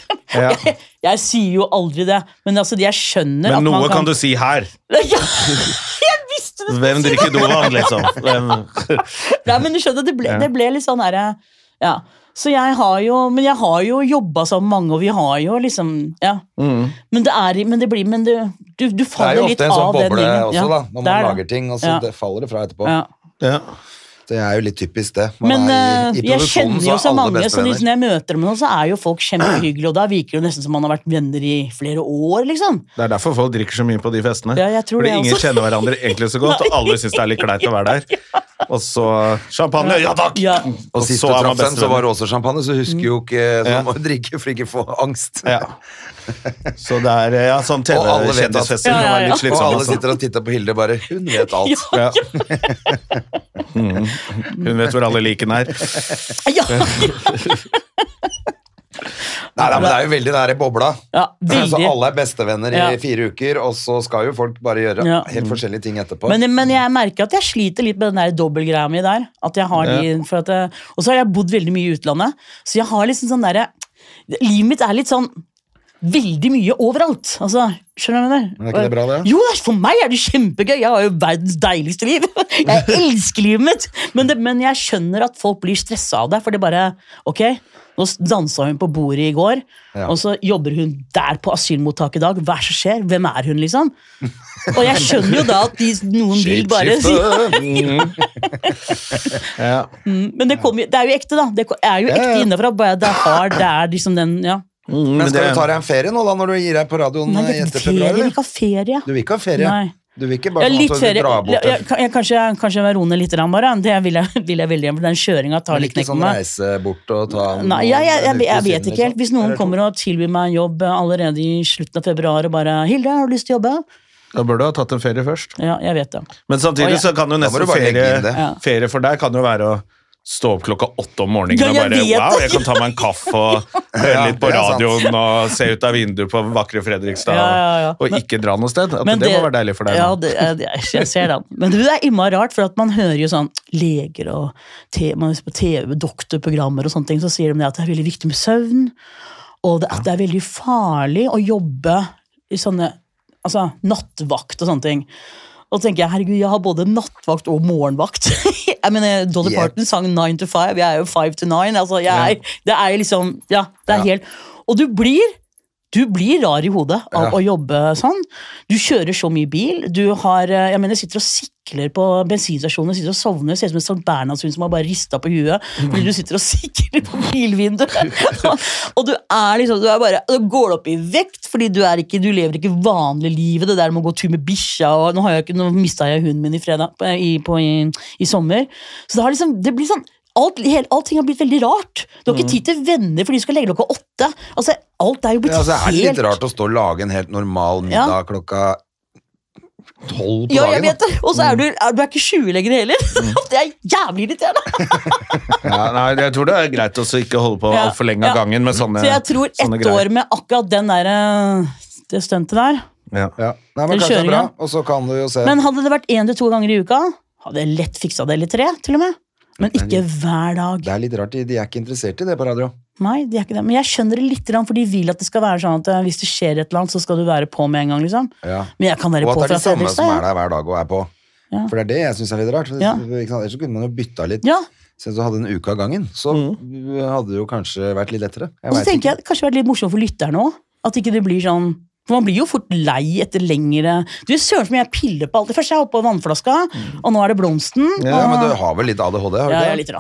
Jeg sier jo aldri det, men altså, jeg skjønner men at man kan... Men noe kan du si her. Jeg visste det. Hvem drikker Dovan, liksom? Nei, men du skjønner, det ble litt sånn her, Så jeg har jo jobbet sammen mange, og vi har jo liksom, men du faller litt av den. Det er jo ofte en sånn boble også da, når man lager ting, og så faller det fra etterpå. Ja. Det er jo litt typisk det. Men jeg kjenner jo så mange, så når jeg møter dem nå, så er jo folk kjempehyggelige, og da virker det jo nesten som man har vært venner i flere år, liksom. Det er derfor folk drikker så mye på de festene. Ja, jeg tror fordi ingen kjenner hverandre egentlig så godt, og alle synes det er litt kleit å være der. Og så champagne, ja takk! Og siste trappen så var det også champagne, så husker jo ikke, så må drikke for ikke få angst. Så det er, sånn TV-kjendisfester kan være litt slitsomt. Og alle sitter og titter på Hilde, bare, hun vet alt. Hun vet hvor alle likene er. Nei, men det er jo veldig nær i bobla. Så alle er bestevenner i 4 uker, og så skal jo folk bare gjøre helt forskjellige ting etterpå. Men jeg merker at jeg sliter litt med den der dobbeltgreia mi der. At jeg har og så har jeg bodd veldig mye i utlandet, så jeg har liksom sånn der, livet mitt er litt sånn, veldig mye overalt. Altså, skjønner du det? Men ikke det bra, det? Jo, for meg det kjempegøy. Jeg har jo verdens deiligste liv. Jeg elsker livet mitt. Men jeg skjønner at folk blir stresset av det, for det bare, ok, nå danset hun på bordet i går, og så jobber hun der på asylmottak i dag. Hva som skjer? Hvem hun, liksom? Og jeg skjønner jo da at noen vil bare si... Men det er jo ekte, da. Det er jo ekte innenfra. Det er liksom den, ja. Men skal du ta deg en ferie nå da, når du gir deg på radioen etter februar? Nei, jeg vil ikke ha ferie. Du vil ikke ha ferie? Nei. Du vil ikke bare sånn at du drar bort? Kanskje være roende litt bare. Det vil jeg veldig gjøre, for den kjøringen tar litt knekk på meg. Ikke sånn reise bort og ta... Nei, jeg vet ikke helt. Hvis noen kommer og tilbyr meg en jobb allerede i slutten av februar og bare, Hilde, har du lyst til å jobbe? Da bør du ha tatt en ferie først. Ja, jeg vet det. Men samtidig så kan jo nesten ferie for deg kan jo være å stå opp klokka 8 om morgenen og bare, wow, jeg kan ta meg en kaffe og høre litt på radioen og se ut av vinduet på vakre Fredrikstad og ikke dra noe sted. At det må være deilig for deg. Ja, jeg ser det. Men det er immer rart, for at man hører jo sånn leger og man på TV, doktorprogrammer og sånne ting, så sier de at det er veldig viktig med søvn, og det er veldig farlig å jobbe i sånne, altså nattvakt og sånne ting. Og så tenker jeg, herregud, jeg har både nattvakt og morgenvakt. Jeg mener, Dolly Parton sang 9 to 5, jeg er jo 5 to 9, altså, det er liksom, det er helt, og du blir rar i hodet av å jobbe sånn. Du kjører så mye bil, sitter og sikler på bensinstasjonen, sitter og sovner, ser ut som en sånn Bernhardshund som har bare ristet på huet, fordi du sitter og sikler på bilvinduet. Og du bare, da går du opp i vekt, fordi du lever ikke vanlig livet, det der med å gå tur med bikkja, og nå mistet jeg hunden min i fredag, i sommer. Så det blir sånn, allting har blitt veldig rart. Du har ikke tid til venner fordi du skal legge klokka 8. Altså, alt er jo blitt helt... Det litt rart å stå og lage en helt normal middag klokka 12 på dagen. Ja, jeg vet det. Og så er du ikke 20 lenger heller. Det er jævlig irriterende. Nei, jeg tror det er greit å ikke holde på alt for lenge av gangen med sånne greier. Så jeg tror 1 år med akkurat det stuntet der. Ja. Nei, men kanskje det er bra, og så kan du jo se. Men hadde det vært 1 til 2 ganger i uka, hadde jeg lett fikset det, eller 3 til og med. Men ikke hver dag. Det er litt rart, de er ikke interessert i det på radio. Nei, de er ikke det. Men jeg skjønner det litt, for de vil at det skal være sånn at hvis det skjer et eller annet, så skal du være på med en gang, liksom. Ja. Men jeg kan være på fra Fredrikstad. Og at det er de samme som er der hver dag og er på. Ja. For det er det jeg synes er litt rart. Ellers så kunne man jo bytta litt. Ja. Siden du hadde en uke av gangen, så hadde det jo kanskje vært litt lettere. Og så tenker jeg, det kanskje vært litt morsomt for lytterne også, at ikke det blir sånn... For man blir jo fort lei etter lengre... Du søren som jeg piller på alt. Først jeg holdt på vannflaska, og nå er det blomsten. Ja, men du har vel litt ADHD, har du ikke? Ja, jeg er litt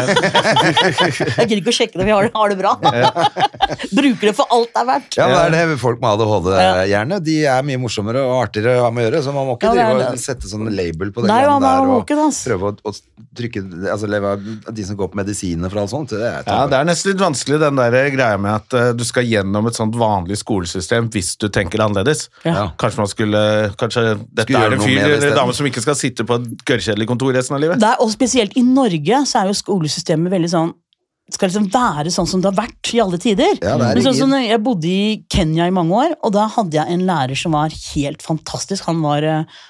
rar. Jeg gidder ikke å sjekke det, vi har det bra. Bruker det for alt det er verdt. Ja, men det er det folk med ADHD gjerne. De er mye morsommere og artigere å ha med å gjøre, så man må ikke drive og sette sånn label på det der, og prøve å trykke, altså leve av de som går på medisiner for alt sånt. Det er nesten litt vanskelig den der greia med at du skal gjennom et sånt vanlig skolesystem hvis du tenker annerledes. Ja. Kanskje dette er en fyr eller dame som ikke skal sitte på et gørrkjedelig kontor resten av livet. Det er, og spesielt i Norge så er jo skolesystemet veldig sånn, skal liksom være sånn som det har vært i alle tider. Ja, men sånn, jeg bodde i Kenya i mange år, og da hadde jeg en lærer som var helt fantastisk. Han var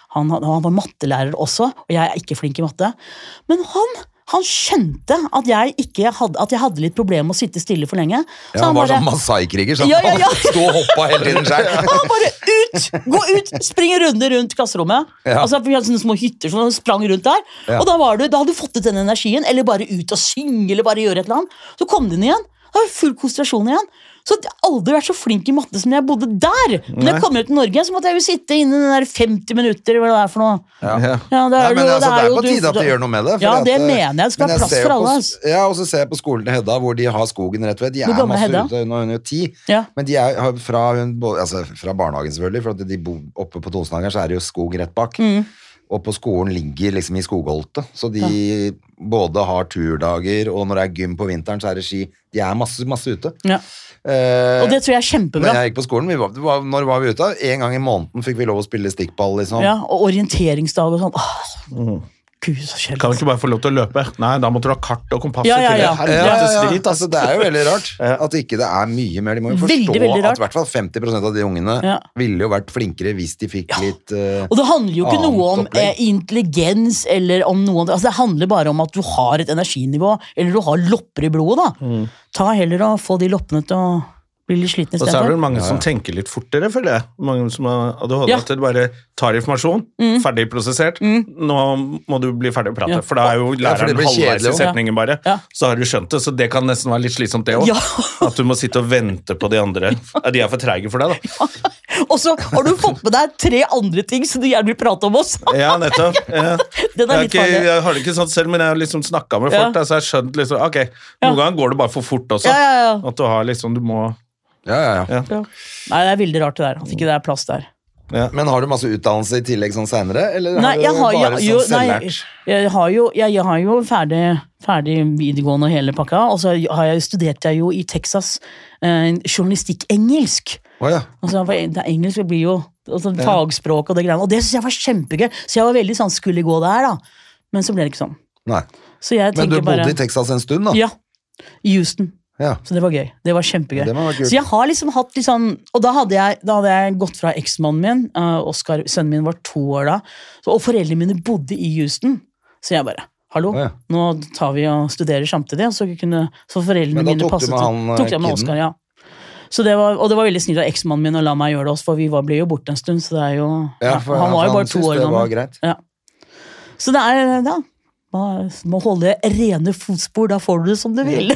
mattelærer også, og jeg er ikke flink i matte. Men han skjønte at jeg hadde litt problemer med å sitte stille for lenge. Så han var sånn Masai-kriger, så han stod og hoppa hele tiden selv. Han bare gå ut, springe rundt klasserommet. Altså, vi hadde sånne små hytter som sprang rundt der. Og da hadde du fått ut den energien, eller bare ut og synge, eller bare gjøre et eller annet. Så kom den igjen, da var full konsentrasjon igjen. Så jeg har aldri vært så flink i matte som jeg bodde der. Men når jeg kom ut til Norge, så måtte jeg jo sitte inne den der 50 minutter, hva det er for noe. Det er på tide at de gjør noe med det. Ja, det mener jeg. Det skal være plass for alle. Ja, og så ser jeg på skolen til Hedda, hvor de har skogen rett ved. De er masse ute, nå er hun jo 10. Men de er fra barnehagen selvfølgelig, for at de bor oppe på Tonstangeren, så er det jo skog rett bak. Og på skolen ligger liksom i skogholtet, så de både har turdager, og når det er gym på vinteren, så er det ski. De er masse ute. Ja. Og det tror jeg er kjempebra. Når jeg gikk på skolen, når var vi ute? En gang i måneden fikk vi lov å spille stikkball, liksom. Ja, og orienteringsdag og sånn. Gud, så kjedelig. Kan du ikke bare få lov til å løpe? Nei, da måtte du ha kart og kompass. Ja. Altså, det er jo veldig rart at ikke det er mye mer. De må jo forstå at i hvert fall 50% av de ungene ville jo vært flinkere hvis de fikk litt og det handler jo ikke noe om intelligens eller om noe. Altså, det handler bare om at du har et energinivå, eller du har lopper i blodet da. Ta heller og få de loppene til å blir litt sliten i Og stedet så er for. det mange som tenker litt fortere, føler jeg. Mange som har ADHD, at det bare tar informasjon, ferdig prosessert. Nå må du bli ferdig å prate, for da er jo læreren halvveis i setningen bare. Så har du skjønt det, så det kan nesten være litt slitsomt det også. At du må sitte og vente på de andre. De er for treige for deg, da. Og så har du fått med deg 3 andre ting som du gjerne vil prate om oss. Ja, nettopp. Den er litt farlig. Jeg har det ikke sånn selv, men jeg har liksom snakket med folk, så jeg har skjønt liksom, ok, noen ganger går det bare for fort også. At du har liksom, du må... Ja. Nei, det er veldig rart det der, at ikke det er plass der. Ja. Men har du masse utdannelse i tillegg sånn senere, eller nei, har du bare sånn selvlært? Jeg har jo ferdig videregående og hele pakka, og så studerte jeg jo i Texas journalistikk-engelsk. Altså, det engelsk blir jo fagspråk og det greiene, og det synes jeg var kjempegøy, så jeg var veldig sånn, skulle gå der da, men så ble det ikke sånn. Nei. Så jeg men du bodde i Texas en stund da? Ja, i Houston. Ja. Så det var gøy, det var kjempegøy. Så jeg har liksom hatt litt sånn, og da hadde jeg gått fra eksmannen min, Oscar, sønnen min var 2 år da, og foreldrene mine bodde i Houston, så jeg bare, hallo, nå tar vi og studerer samtidig, så foreldrene mine passet. Men da tok du med han Oscar, ja. Så det var veldig snilt av eksmannen min å la meg gjøre det også, for vi ble jo borte en stund, så det er jo, han var jo bare 2 år gammel. Ja. Så det er, må holde rene fotspor, da får du det som du vil.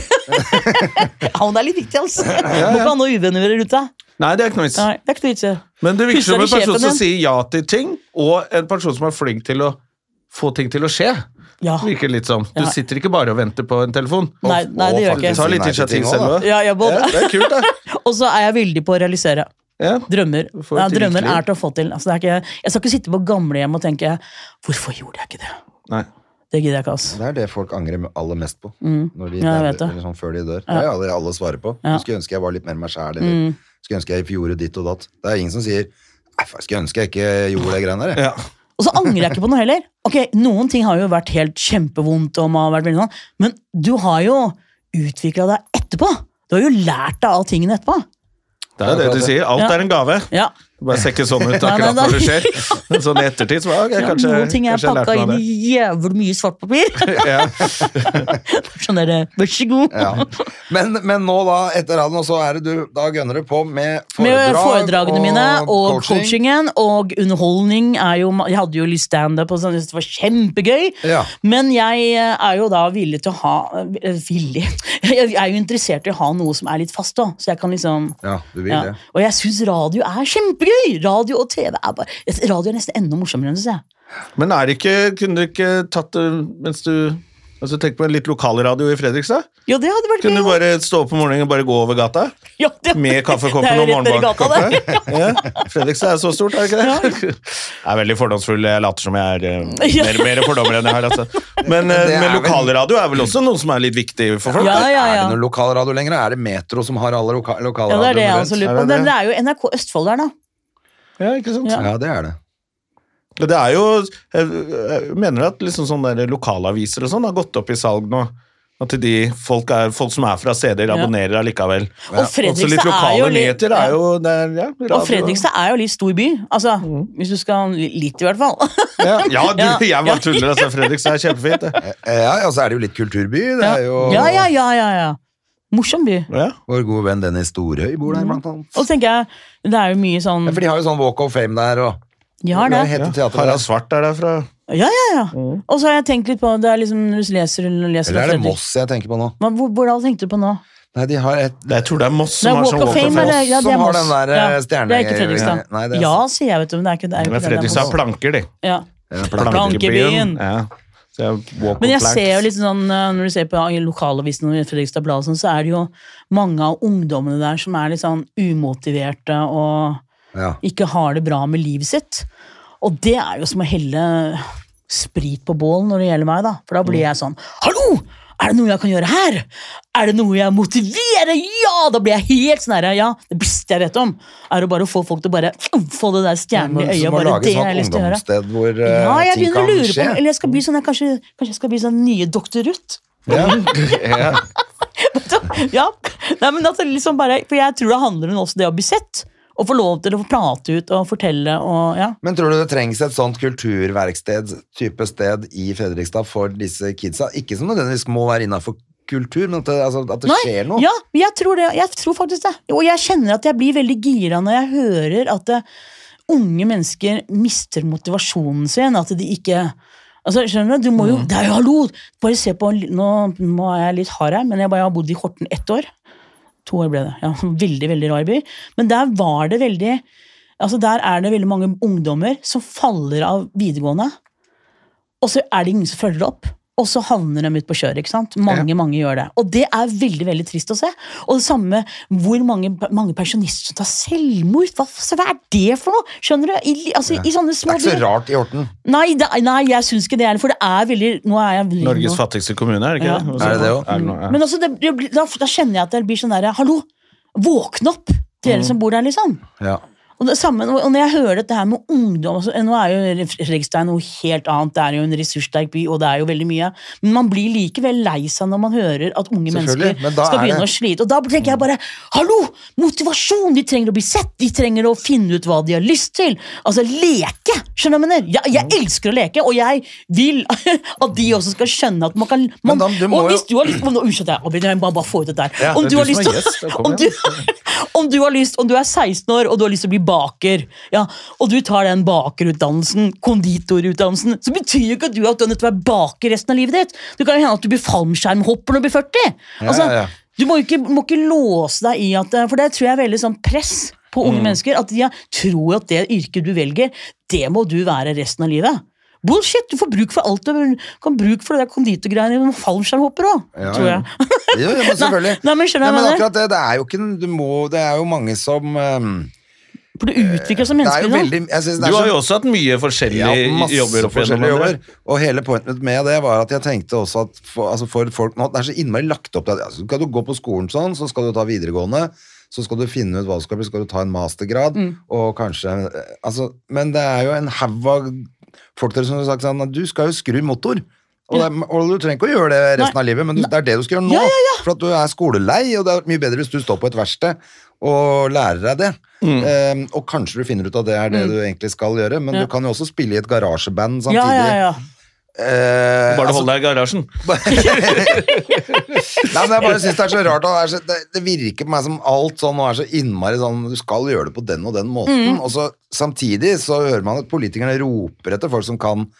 Ja, men det er litt viktig, altså. Må ikke ha noe uvenner rundt deg. Nei, det er ikke noe vits. Nei, det er ikke noe vits. Men det virker som en person som sier ja til ting, og en person som er flink til å få ting til å skje. Ja. Virker litt sånn. Du sitter ikke bare og venter på en telefon. Nei, det gjør jeg ikke. Ta litt initiativ selv også. Ja, det er kult, det. Og så er jeg veldig på å realisere. Drømmer. Drømmer er til å få til. Altså, jeg skal ikke sitte på gamlehjem og tenke, hvorfor gjorde jeg ikke det? Nei. Det gidder jeg ikke, altså. Det er det folk angrer aller mest på. Når de eller sånn før de dør. Det er alle svarer på. Jeg skulle ønske jeg var litt mer meg selv, eller skulle ønske jeg gjorde ditt og datt. Det er ingen som sier, jeg skulle ønske jeg ikke gjorde det greiene der. Ja. Og så angrer jeg ikke på noe heller. Ok, noen ting har jo vært helt kjempevondt, og man har vært veldig sånn, men du har jo utviklet deg etterpå. Du har jo lært deg av tingene etterpå. Det er det du sier. Alt er en gave. Ja. Det bare ser ikke sånn ut akkurat når det skjer. Men sånn i ettertid, så kanskje noen ting er pakket inn i jævlig mye svart papir. Sånn er det. Vær så god. Ja. Men nå da, etter raden, så er det du, da gønner du på med foredragene mine, og coachingen, og underholdning er jo, jeg hadde jo litt stand-up, og sånn, det var kjempegøy, men jeg er jo da villig til å ha, jeg er jo interessert i å ha noe som er litt fast da, så jeg kan liksom, du vil det. Og jeg synes radio er kjempegøy. Radio og TV er bare... Radio er nesten enda morsommere, synes jeg. Men kunne du ikke tatt det mens du... Altså, tenk på en litt lokalradio i Fredrikstad. Ja, det hadde vært Kunne du bare stå opp på morgenen og bare gå over gata? Ja, med kaffekoppen og morgenbakkoppen? Fredrikstad er så stort, er det ikke det? Jeg er veldig fordomsfull, jeg later som jeg er mer fordommer enn jeg har. Altså. Men lokalradio er vel også noe som er litt viktig for folk? Ja. Er det noe lokalradio lenger? Er det Metro som har alle lokalradio? Ja, det er det jeg også lurer på. Men det er jo NRK Østfold der da. Ja, ikke sant? Ja, det er det. Det er jo, jeg mener at liksom sånne der lokalaviser og sånn har gått opp i salg nå, at folk som er fra steder abonnerer allikevel. Og Fredrikstad er jo litt, og Fredrikstad er jo litt stor by, altså, hvis du skal litt i hvert fall. Jeg bare tuller, altså, Fredrikstad er kjempefint. Ja, og så er det jo litt kulturby, det er jo... Ja. Morsom by. Vår gode venn Dennis Storhøy bor der, blant annet. Og så tenker jeg, det er jo mye sånn... For de har jo sånn Walk of Fame der, og... Ja, det. Harald Svart er derfra. Ja. Og så har jeg tenkt litt på, det er liksom, når du leser Eller er det Moss jeg tenker på nå? Hvor tenkte du på nå? Nei, de har Jeg tror det er Moss som har sånn Walk of Fame. Ja, som har den der stjerne... Det er ikke Fredrikstad. Ja, sier jeg, vet du, men det er ikke det. Men Fredrikstad har planker, de. Ja. Plankebyen. Men jeg ser jo litt sånn, når du ser på lokalavisen og Fredrikstad Blad, så er det jo mange av ungdommene der som er litt sånn umotiverte og ikke har det bra med livet sitt. Og det er jo som å helle sprit på bålen når det gjelder meg da. For da blir jeg sånn, hallo! Er det noe jeg kan gjøre her? Er det noe jeg motiverer? Ja! Da blir jeg helt sånn her, det beste jeg vet om, er å bare få folk til å bare få det der stjernen i øyet, bare det jeg har lyst til å gjøre. Ungdomssted hvor jeg ting kan begynner å lure skje. på, eller jeg skal bli sånn, kanskje jeg skal bli sånn nye Dr. Ruth. Nei, men altså, liksom bare, for jeg tror det handler om også det å bli sett, og få lov til å prate ut og fortelle. Men tror du det trengs et sånt kulturverksted type sted i Fredrikstad for disse kidsa? Ikke som nødvendigvis må være innenfor kultur, men at det skjer noe. Ja, jeg tror faktisk det. Og jeg kjenner at jeg blir veldig gira når jeg hører at unge mennesker mister motivasjonen sin, at de ikke... Altså, skjønner du må jo... Det jo hallo! Bare se på... Nå jeg litt hard her, men jeg har bodd i Horten 1 år. 2 år ble det. Ja, veldig, veldig rar by. Men der var det veldig... Altså, der det veldig mange ungdommer som faller av videregående, og så det ingen som følger opp. Og så havner de ut på kjøret, ikke sant? Mange gjør det. Og det veldig, veldig trist å se. Og det samme, hvor mange pensjonister som tar selvmord. Hva det for noe? Skjønner du? I sånne små... Det ikke så rart i Horten. Nei, jeg synes ikke det for det veldig... Norges fattigste kommune, det ikke det? Ja. Det også? Men også, da kjenner jeg at det blir sånn der, hallo, våkne opp, dere som bor der, liksom. Ja. Og det samme, og når jeg hører dette her med ungdom, nå jo Fredrikstad noe helt annet, det jo en ressurssterk by, og det jo veldig mye, men man blir likevel lei seg når man hører at unge mennesker skal begynne å slite, og da tenker jeg bare, hallo, motivasjon, de trenger å bli sett, de trenger å finne ut hva de har lyst til, altså leke, skjønner du hva jeg mener? Jeg elsker å leke, og jeg vil at de også skal skjønne at man kan, og hvis du har lyst, unnskyld deg, jeg må bare få ut det der, om du har lyst, om du 16 år, og du har lyst til å bli baker, ja, og du tar den bakerutdannelsen, konditorutdannelsen, så betyr jo ikke at du har nødt til å være baker resten av livet ditt. Det kan jo hende at du blir fallskjermhopper når du blir 40. Altså, du må ikke låse deg i at, for det tror jeg veldig sånn press på unge mennesker, at de tror at det yrket du velger, det må du være resten av livet. Bullshit, du får bruk for alt du kan bruke for det der konditorgreiene med fallskjermhopper også, tror jeg. Jo, men selvfølgelig. Men akkurat det jo ikke, det jo mange som... For du utvikler som mennesker du har jo også hatt mye forskjellige jobber, og hele pointet med det var at jeg tenkte også at for folk nå, det så innmari lagt opp til at skal du gå på skolen sånn, så skal du ta videregående, så skal du finne ut hva du skal bli, skal du ta en mastergrad, og kanskje, men det jo en haug av folk der som har sagt sånn, du skal jo skru motor, og du trenger ikke å gjøre det resten av livet, men det det du skal gjøre nå, for at du skolelei, og det mye bedre hvis du står på et verksted og lærer deg det. Og kanskje du finner ut at det det du egentlig skal gjøre, men du kan jo også spille i et garasjeband samtidig. Bare hold deg i garasjen. Nei, men jeg bare synes det så rart, det virker på meg som alt sånn, og så innmari sånn, du skal gjøre det på den og den måten, og så samtidig så hører man at politikerne roper etter folk som kan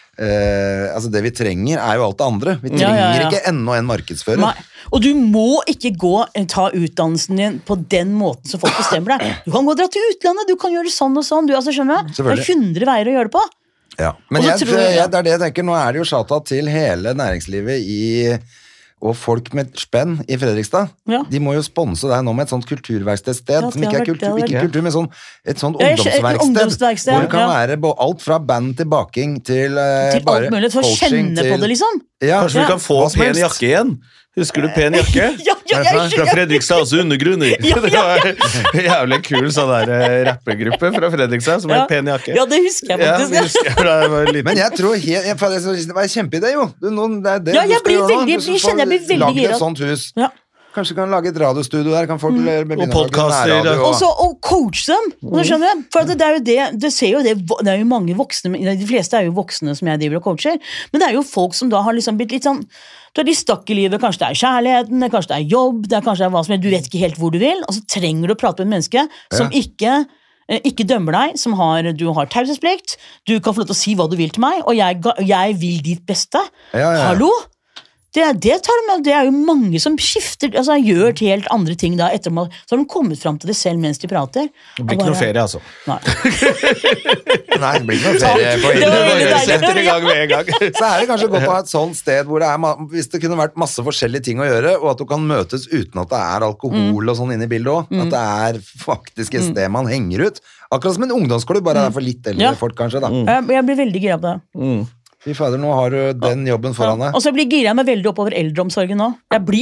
det vi trenger jo alt det andre. Vi trenger ikke enda en markedsfører. Nei. Og du må ikke ta utdannelsen din på den måten som folk bestemmer deg. Du kan gå og dra til utlandet, du kan gjøre sånn og sånn, skjønner du? Det 100 veier å gjøre det på. Ja, men det det jeg tenker, nå det jo shata til hele næringslivet og folk med spenn i Fredrikstad, de må jo sponse deg nå med et sånt kulturverkstedsted, som ikke kultur, men et sånt ungdomsverksted, hvor det kan være alt fra band til baking til bare alt mulig, for å kjenne på det liksom. Kanskje vi kan få pen jakke igjen? Husker du pen jakke? Fra Fredrikstad, også undergrunner. Det var en jævlig kul sånn der rappergruppe fra Fredrikstad som pen jakke. Ja, det husker jeg faktisk. Men jeg tror det var en kjempeidé jo. Jeg blir veldig lage et sånt hus. Kanskje kan lage et radiostudio der, kan folk og podcaster og coach dem, skjønner du? For det jo det ser jo det jo mange voksne, de fleste jo voksne som jeg driver og coacher, men det jo folk som da har liksom blitt litt sånn, da de stakk i livet, kanskje det kjærligheten, kanskje det jobb, det kanskje hva som du vet ikke helt hvor du vil, og så trenger du å prate med et menneske som ikke dømmer deg, som du har taushetsplikt, du kan få lov til å si hva du vil til meg, og jeg vil ditt beste. Hallo? Det jo mange som skifter, gjør helt andre ting da, så har de kommet frem til det selv mens de prater. Det blir ikke noe ferie, altså. Nei, det blir ikke noe ferie på setter i gang med en gang. Så det kanskje godt å ha et sånt sted hvor hvis det kunne vært masse forskjellige ting å gjøre, og at du kan møtes uten at det alkohol og sånn inne i bildet også, at det faktisk et sted man henger ut. Akkurat som en ungdomsklubb, bare for litt eldre folk kanskje da. Jeg blir veldig gira på det. Fy fader, nå har du den jobben foran deg. Og så blir jeg meg veldig oppover eldreomsorgen nå. Jeg blir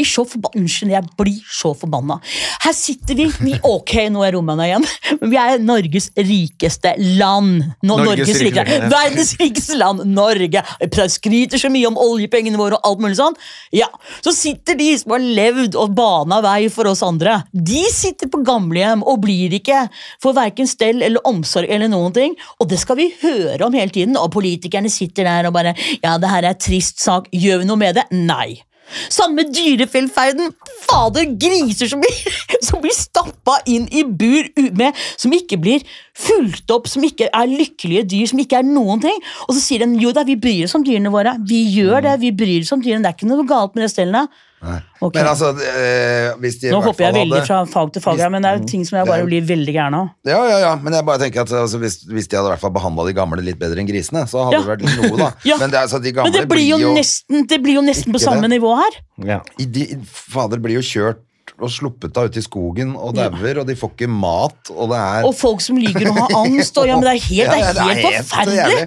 så forbanna. Her sitter vi, ok, nå rommene igjen, men vi Norges rikeste land. Verdens rikeste land, Norge. Jeg skryter så mye om oljepengene våre og alt mulig sånn. Ja, så sitter de som har levd og bana vei for oss andre. De sitter på gamlehjem og blir ikke for hverken stell eller omsorg eller noen ting, og det skal vi høre om hele tiden, og politikerne sitter der og bare, ja, det her trist sak, gjør vi noe med det? Nei. Samme med dyrevelferden. Fader, griser som blir stappet inn i bur som ikke blir fulgt opp, som ikke lykkelige dyr, som ikke noen ting. Og så sier de, jo da, vi bryr oss om dyrene våre. Vi gjør det, vi bryr oss om dyrene. Det ikke noe galt med det stellene. Okay. Men altså, hvis de nå hopper jeg veldig fra fag til fag, men det ting som jeg bare blir veldig gæren av. Ja, men jeg bare tenker at altså, hvis de hadde i hvert fall behandlet de gamle litt bedre enn grisene, så hadde det vært noe da. Men det, altså, de gamle men det blir jo nesten på samme nivå her. Ja. Fader blir jo kjørt og sluppet da ut i skogen og dauer, og de får ikke mat, og det og folk som liker å ha angst, og men det helt forferdelig.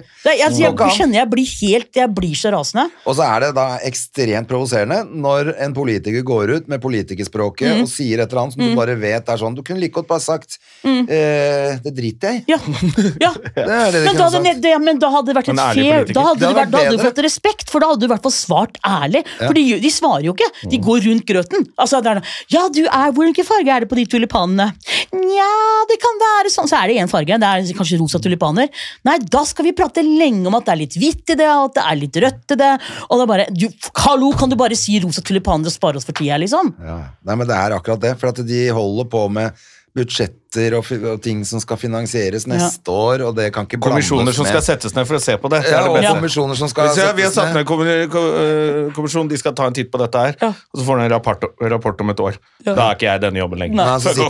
Jeg blir så rasende. Og så det da ekstremt provoserende når en politiker går ut med politikerspråket og sier et eller annet som du bare vet sånn, du kunne like godt bare sagt det driter jeg. Ja. Men da hadde det vært et fair, da hadde du fått respekt, for da hadde du i hvert fall svart ærlig, for de svarer jo ikke, de går rundt grøten. Altså, ja, hvilken farge det på de tulipanene? Nja, det kan være sånn. Så det en farge, det kanskje rosa tulipaner. Nei, da skal vi prate lenge om at det litt hvitt i det, og at det litt rødt i det. Og da bare, hallo, kan du bare si rosa tulipaner og spare oss for tida, liksom? Ja, nei, men det akkurat det, for at de holder på med budsjetter og ting som skal finansieres neste år, og det kan ikke blandes med. Kommisjoner som skal settes ned for å se på det. Kommisjoner som skal settes ned. Vi har satt ned kommisjon, de skal ta en titt på dette her, og så får de en rapport om et år. Da ikke jeg denne jobben lenger.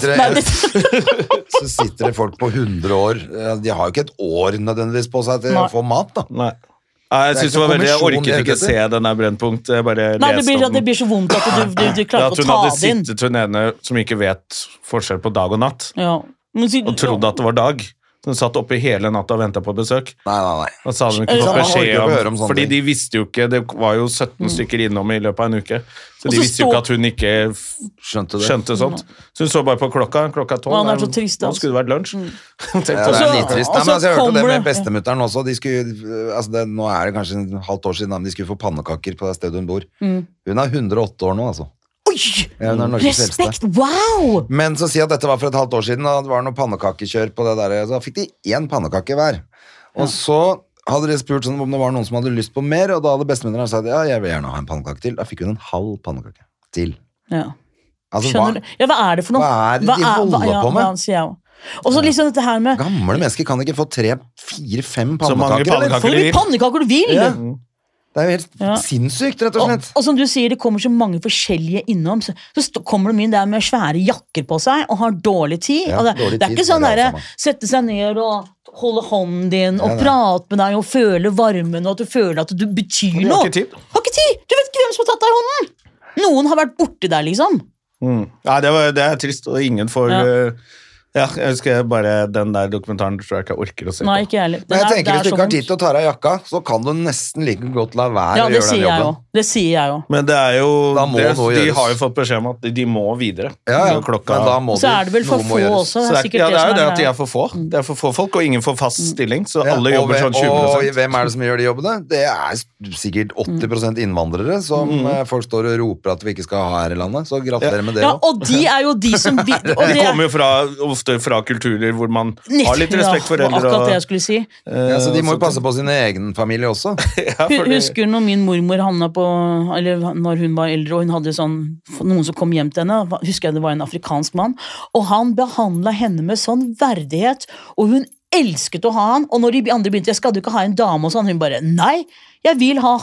Så sitter det folk på 100 år, de har jo ikke et år nødvendigvis på seg til å få mat da. Nei. Jeg synes det var veldig, jeg orket ikke se den Brennpunkt. Jeg bare leste om det blir så vondt at du klarer ikke å ta det inn. At hun hadde sittet hun ene som ikke vet forskjell på dag og natt, og trodde at det var dag. Hun satt oppe hele natta og ventet på besøk. Nei. Og sa hun ikke fått beskjed om fordi de visste jo ikke, det var jo 17 stykker innom i løpet av en uke, så de visste jo ikke at hun ikke skjønte sånt. Så hun så bare på klokka 12, nå skulle det vært lunsj. Det litt trist. Jeg hørte det med bestemutteren også, nå det kanskje et halvt år siden de skulle få pannekaker på det stedet hun bor. Hun 108 år nå, altså. Oi, respekt, wow! Men så sier at dette var for et halvt år siden, og det var noen pannekakekjør på det der, så fikk de 1 pannekake hver. Og så hadde de spurt sånn, om det var noen som hadde lyst på mer, og da hadde bestemutteren sagt, ja, jeg vil gjerne ha en pannekake til. Da fikk hun en halv pannekake til. Ja. Altså, skjønner du? Ja, hva det for noe? Hva det de holder på med? Sier jeg også. Og så liksom dette her med gamle mennesker kan ikke få 3, 4, 5 pannekaker. Så mange pannekaker du vil! Ja. Det jo helt sinnssykt, rett og slett. Og som du sier, det kommer så mange forskjellige innom, så kommer de inn der med svære jakker på seg, og har dårlig tid. Ja, og det ikke sånn der, sette seg ned og holde hånden din, og prate med deg, og føle varmen, og at du føler at du betyr noe. Du har ikke tid. Du vet ikke hvem som har tatt deg i hånden. Noen har vært borti der, liksom. Ja, det trist, og ingen får... Ja, jeg husker bare den der dokumentaren tror jeg ikke jeg orker å se på. Nei, ikke heller. Men jeg tenker hvis du ikke har tid til å ta deg jakka, så kan du nesten like godt la være å gjøre den jobben. Det sier jeg jo. Men det jo de har jo fått beskjed om at de må videre. Ja, men da må så det vel for få også. Det jo det at de for få. Det for få folk, og ingen får fast stilling, så alle jobber sånn 20%. Og hvem det som gjør de jobbene? Det sikkert 80% innvandrere som folk står og roper at vi ikke skal ha her i landet, så gratulerer med det. Ja, og de jo de som... De kommer jo fra kulturer hvor man har litt respekt for eldre. Akkurat det jeg skulle si. Så de må jo passe på sin egen familie også. Husker når min mormor havna på, eller når hun var eldre, og hun hadde sånn, noen som kom hjem til henne, husker jeg det var en afrikansk mann, og han behandlet henne med sånn verdighet, og hun elsket å ha han, og når de andre begynte, jeg skal du ikke ha en dame og sånn, hun bare, nei, jeg vil ha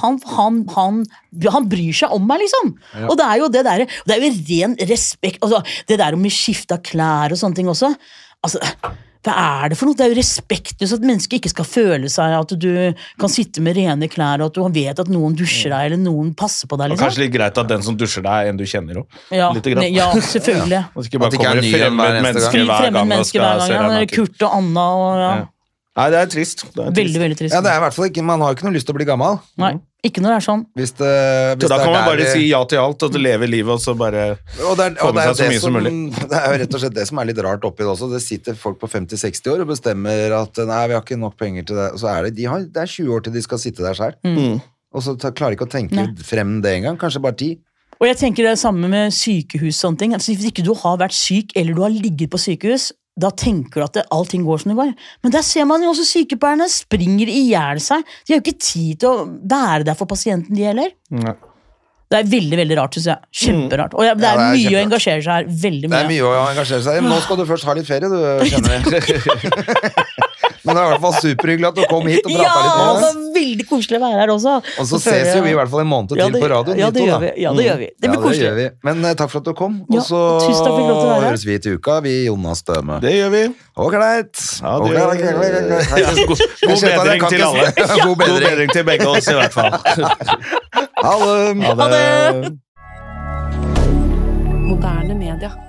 han bryr seg om meg, liksom. Ja. Og det jo det der, det jo ren respekt, altså, det der med skifte av klær og sånne ting også, altså, hva det for noe? Det jo respektløst at mennesker ikke skal føle seg at du kan sitte med rene klær, og at du vet at noen dusjer deg, eller noen passer på deg, liksom. Og kanskje litt greit at den som dusjer deg en du kjenner også. Ja, selvfølgelig. Og ikke bare kommer fremmed mennesker hver gang og skal se deg. Kurt og Anna og Nei, det trist. Veldig, veldig trist. Ja, det i hvert fall ikke, man har ikke noe lyst til å bli gammel. Nei, ikke når det sånn. Hvis da kan man bare si ja til alt, og leve livet, og så bare få med seg så mye som mulig. Det jo rett og slett det som litt rart oppi det også. Det sitter folk på 50-60 år og bestemmer at nei, vi har ikke nok penger til det. Og så det 20 år til de skal sitte der selv. Og så klarer ikke å tenke frem det en gang, kanskje bare 10. Og jeg tenker det samme med sykehus og sånne ting. Altså, hvis ikke du har vært syk, eller du har ligget på sykehus, da tenker du at allting går som det går. Men der ser man jo også sykepleierne springer i hjel seg. De har jo ikke tid til å være der for pasienten de heller. Nei. Det veldig, veldig rart, synes jeg. Kjemperart. Og det er mye å engasjere seg her. Veldig mye. Det mye å engasjere seg i. Nå skal du først ha litt ferie, du kjenner det. Men det i hvert fall superhyggelig at du kom hit og pratet litt med oss. Ja, det var veldig koselig å være her også. Og så ses jo vi i hvert fall en måned til på radioen. Ja, det gjør vi. Det blir koselig. Men takk for at du kom. Og så høres vi til uka, vi Jonas Støme. Det gjør vi. Og greit. God bedring til alle. God bedring til begge oss i hvert fall. Ha det. Moderne media.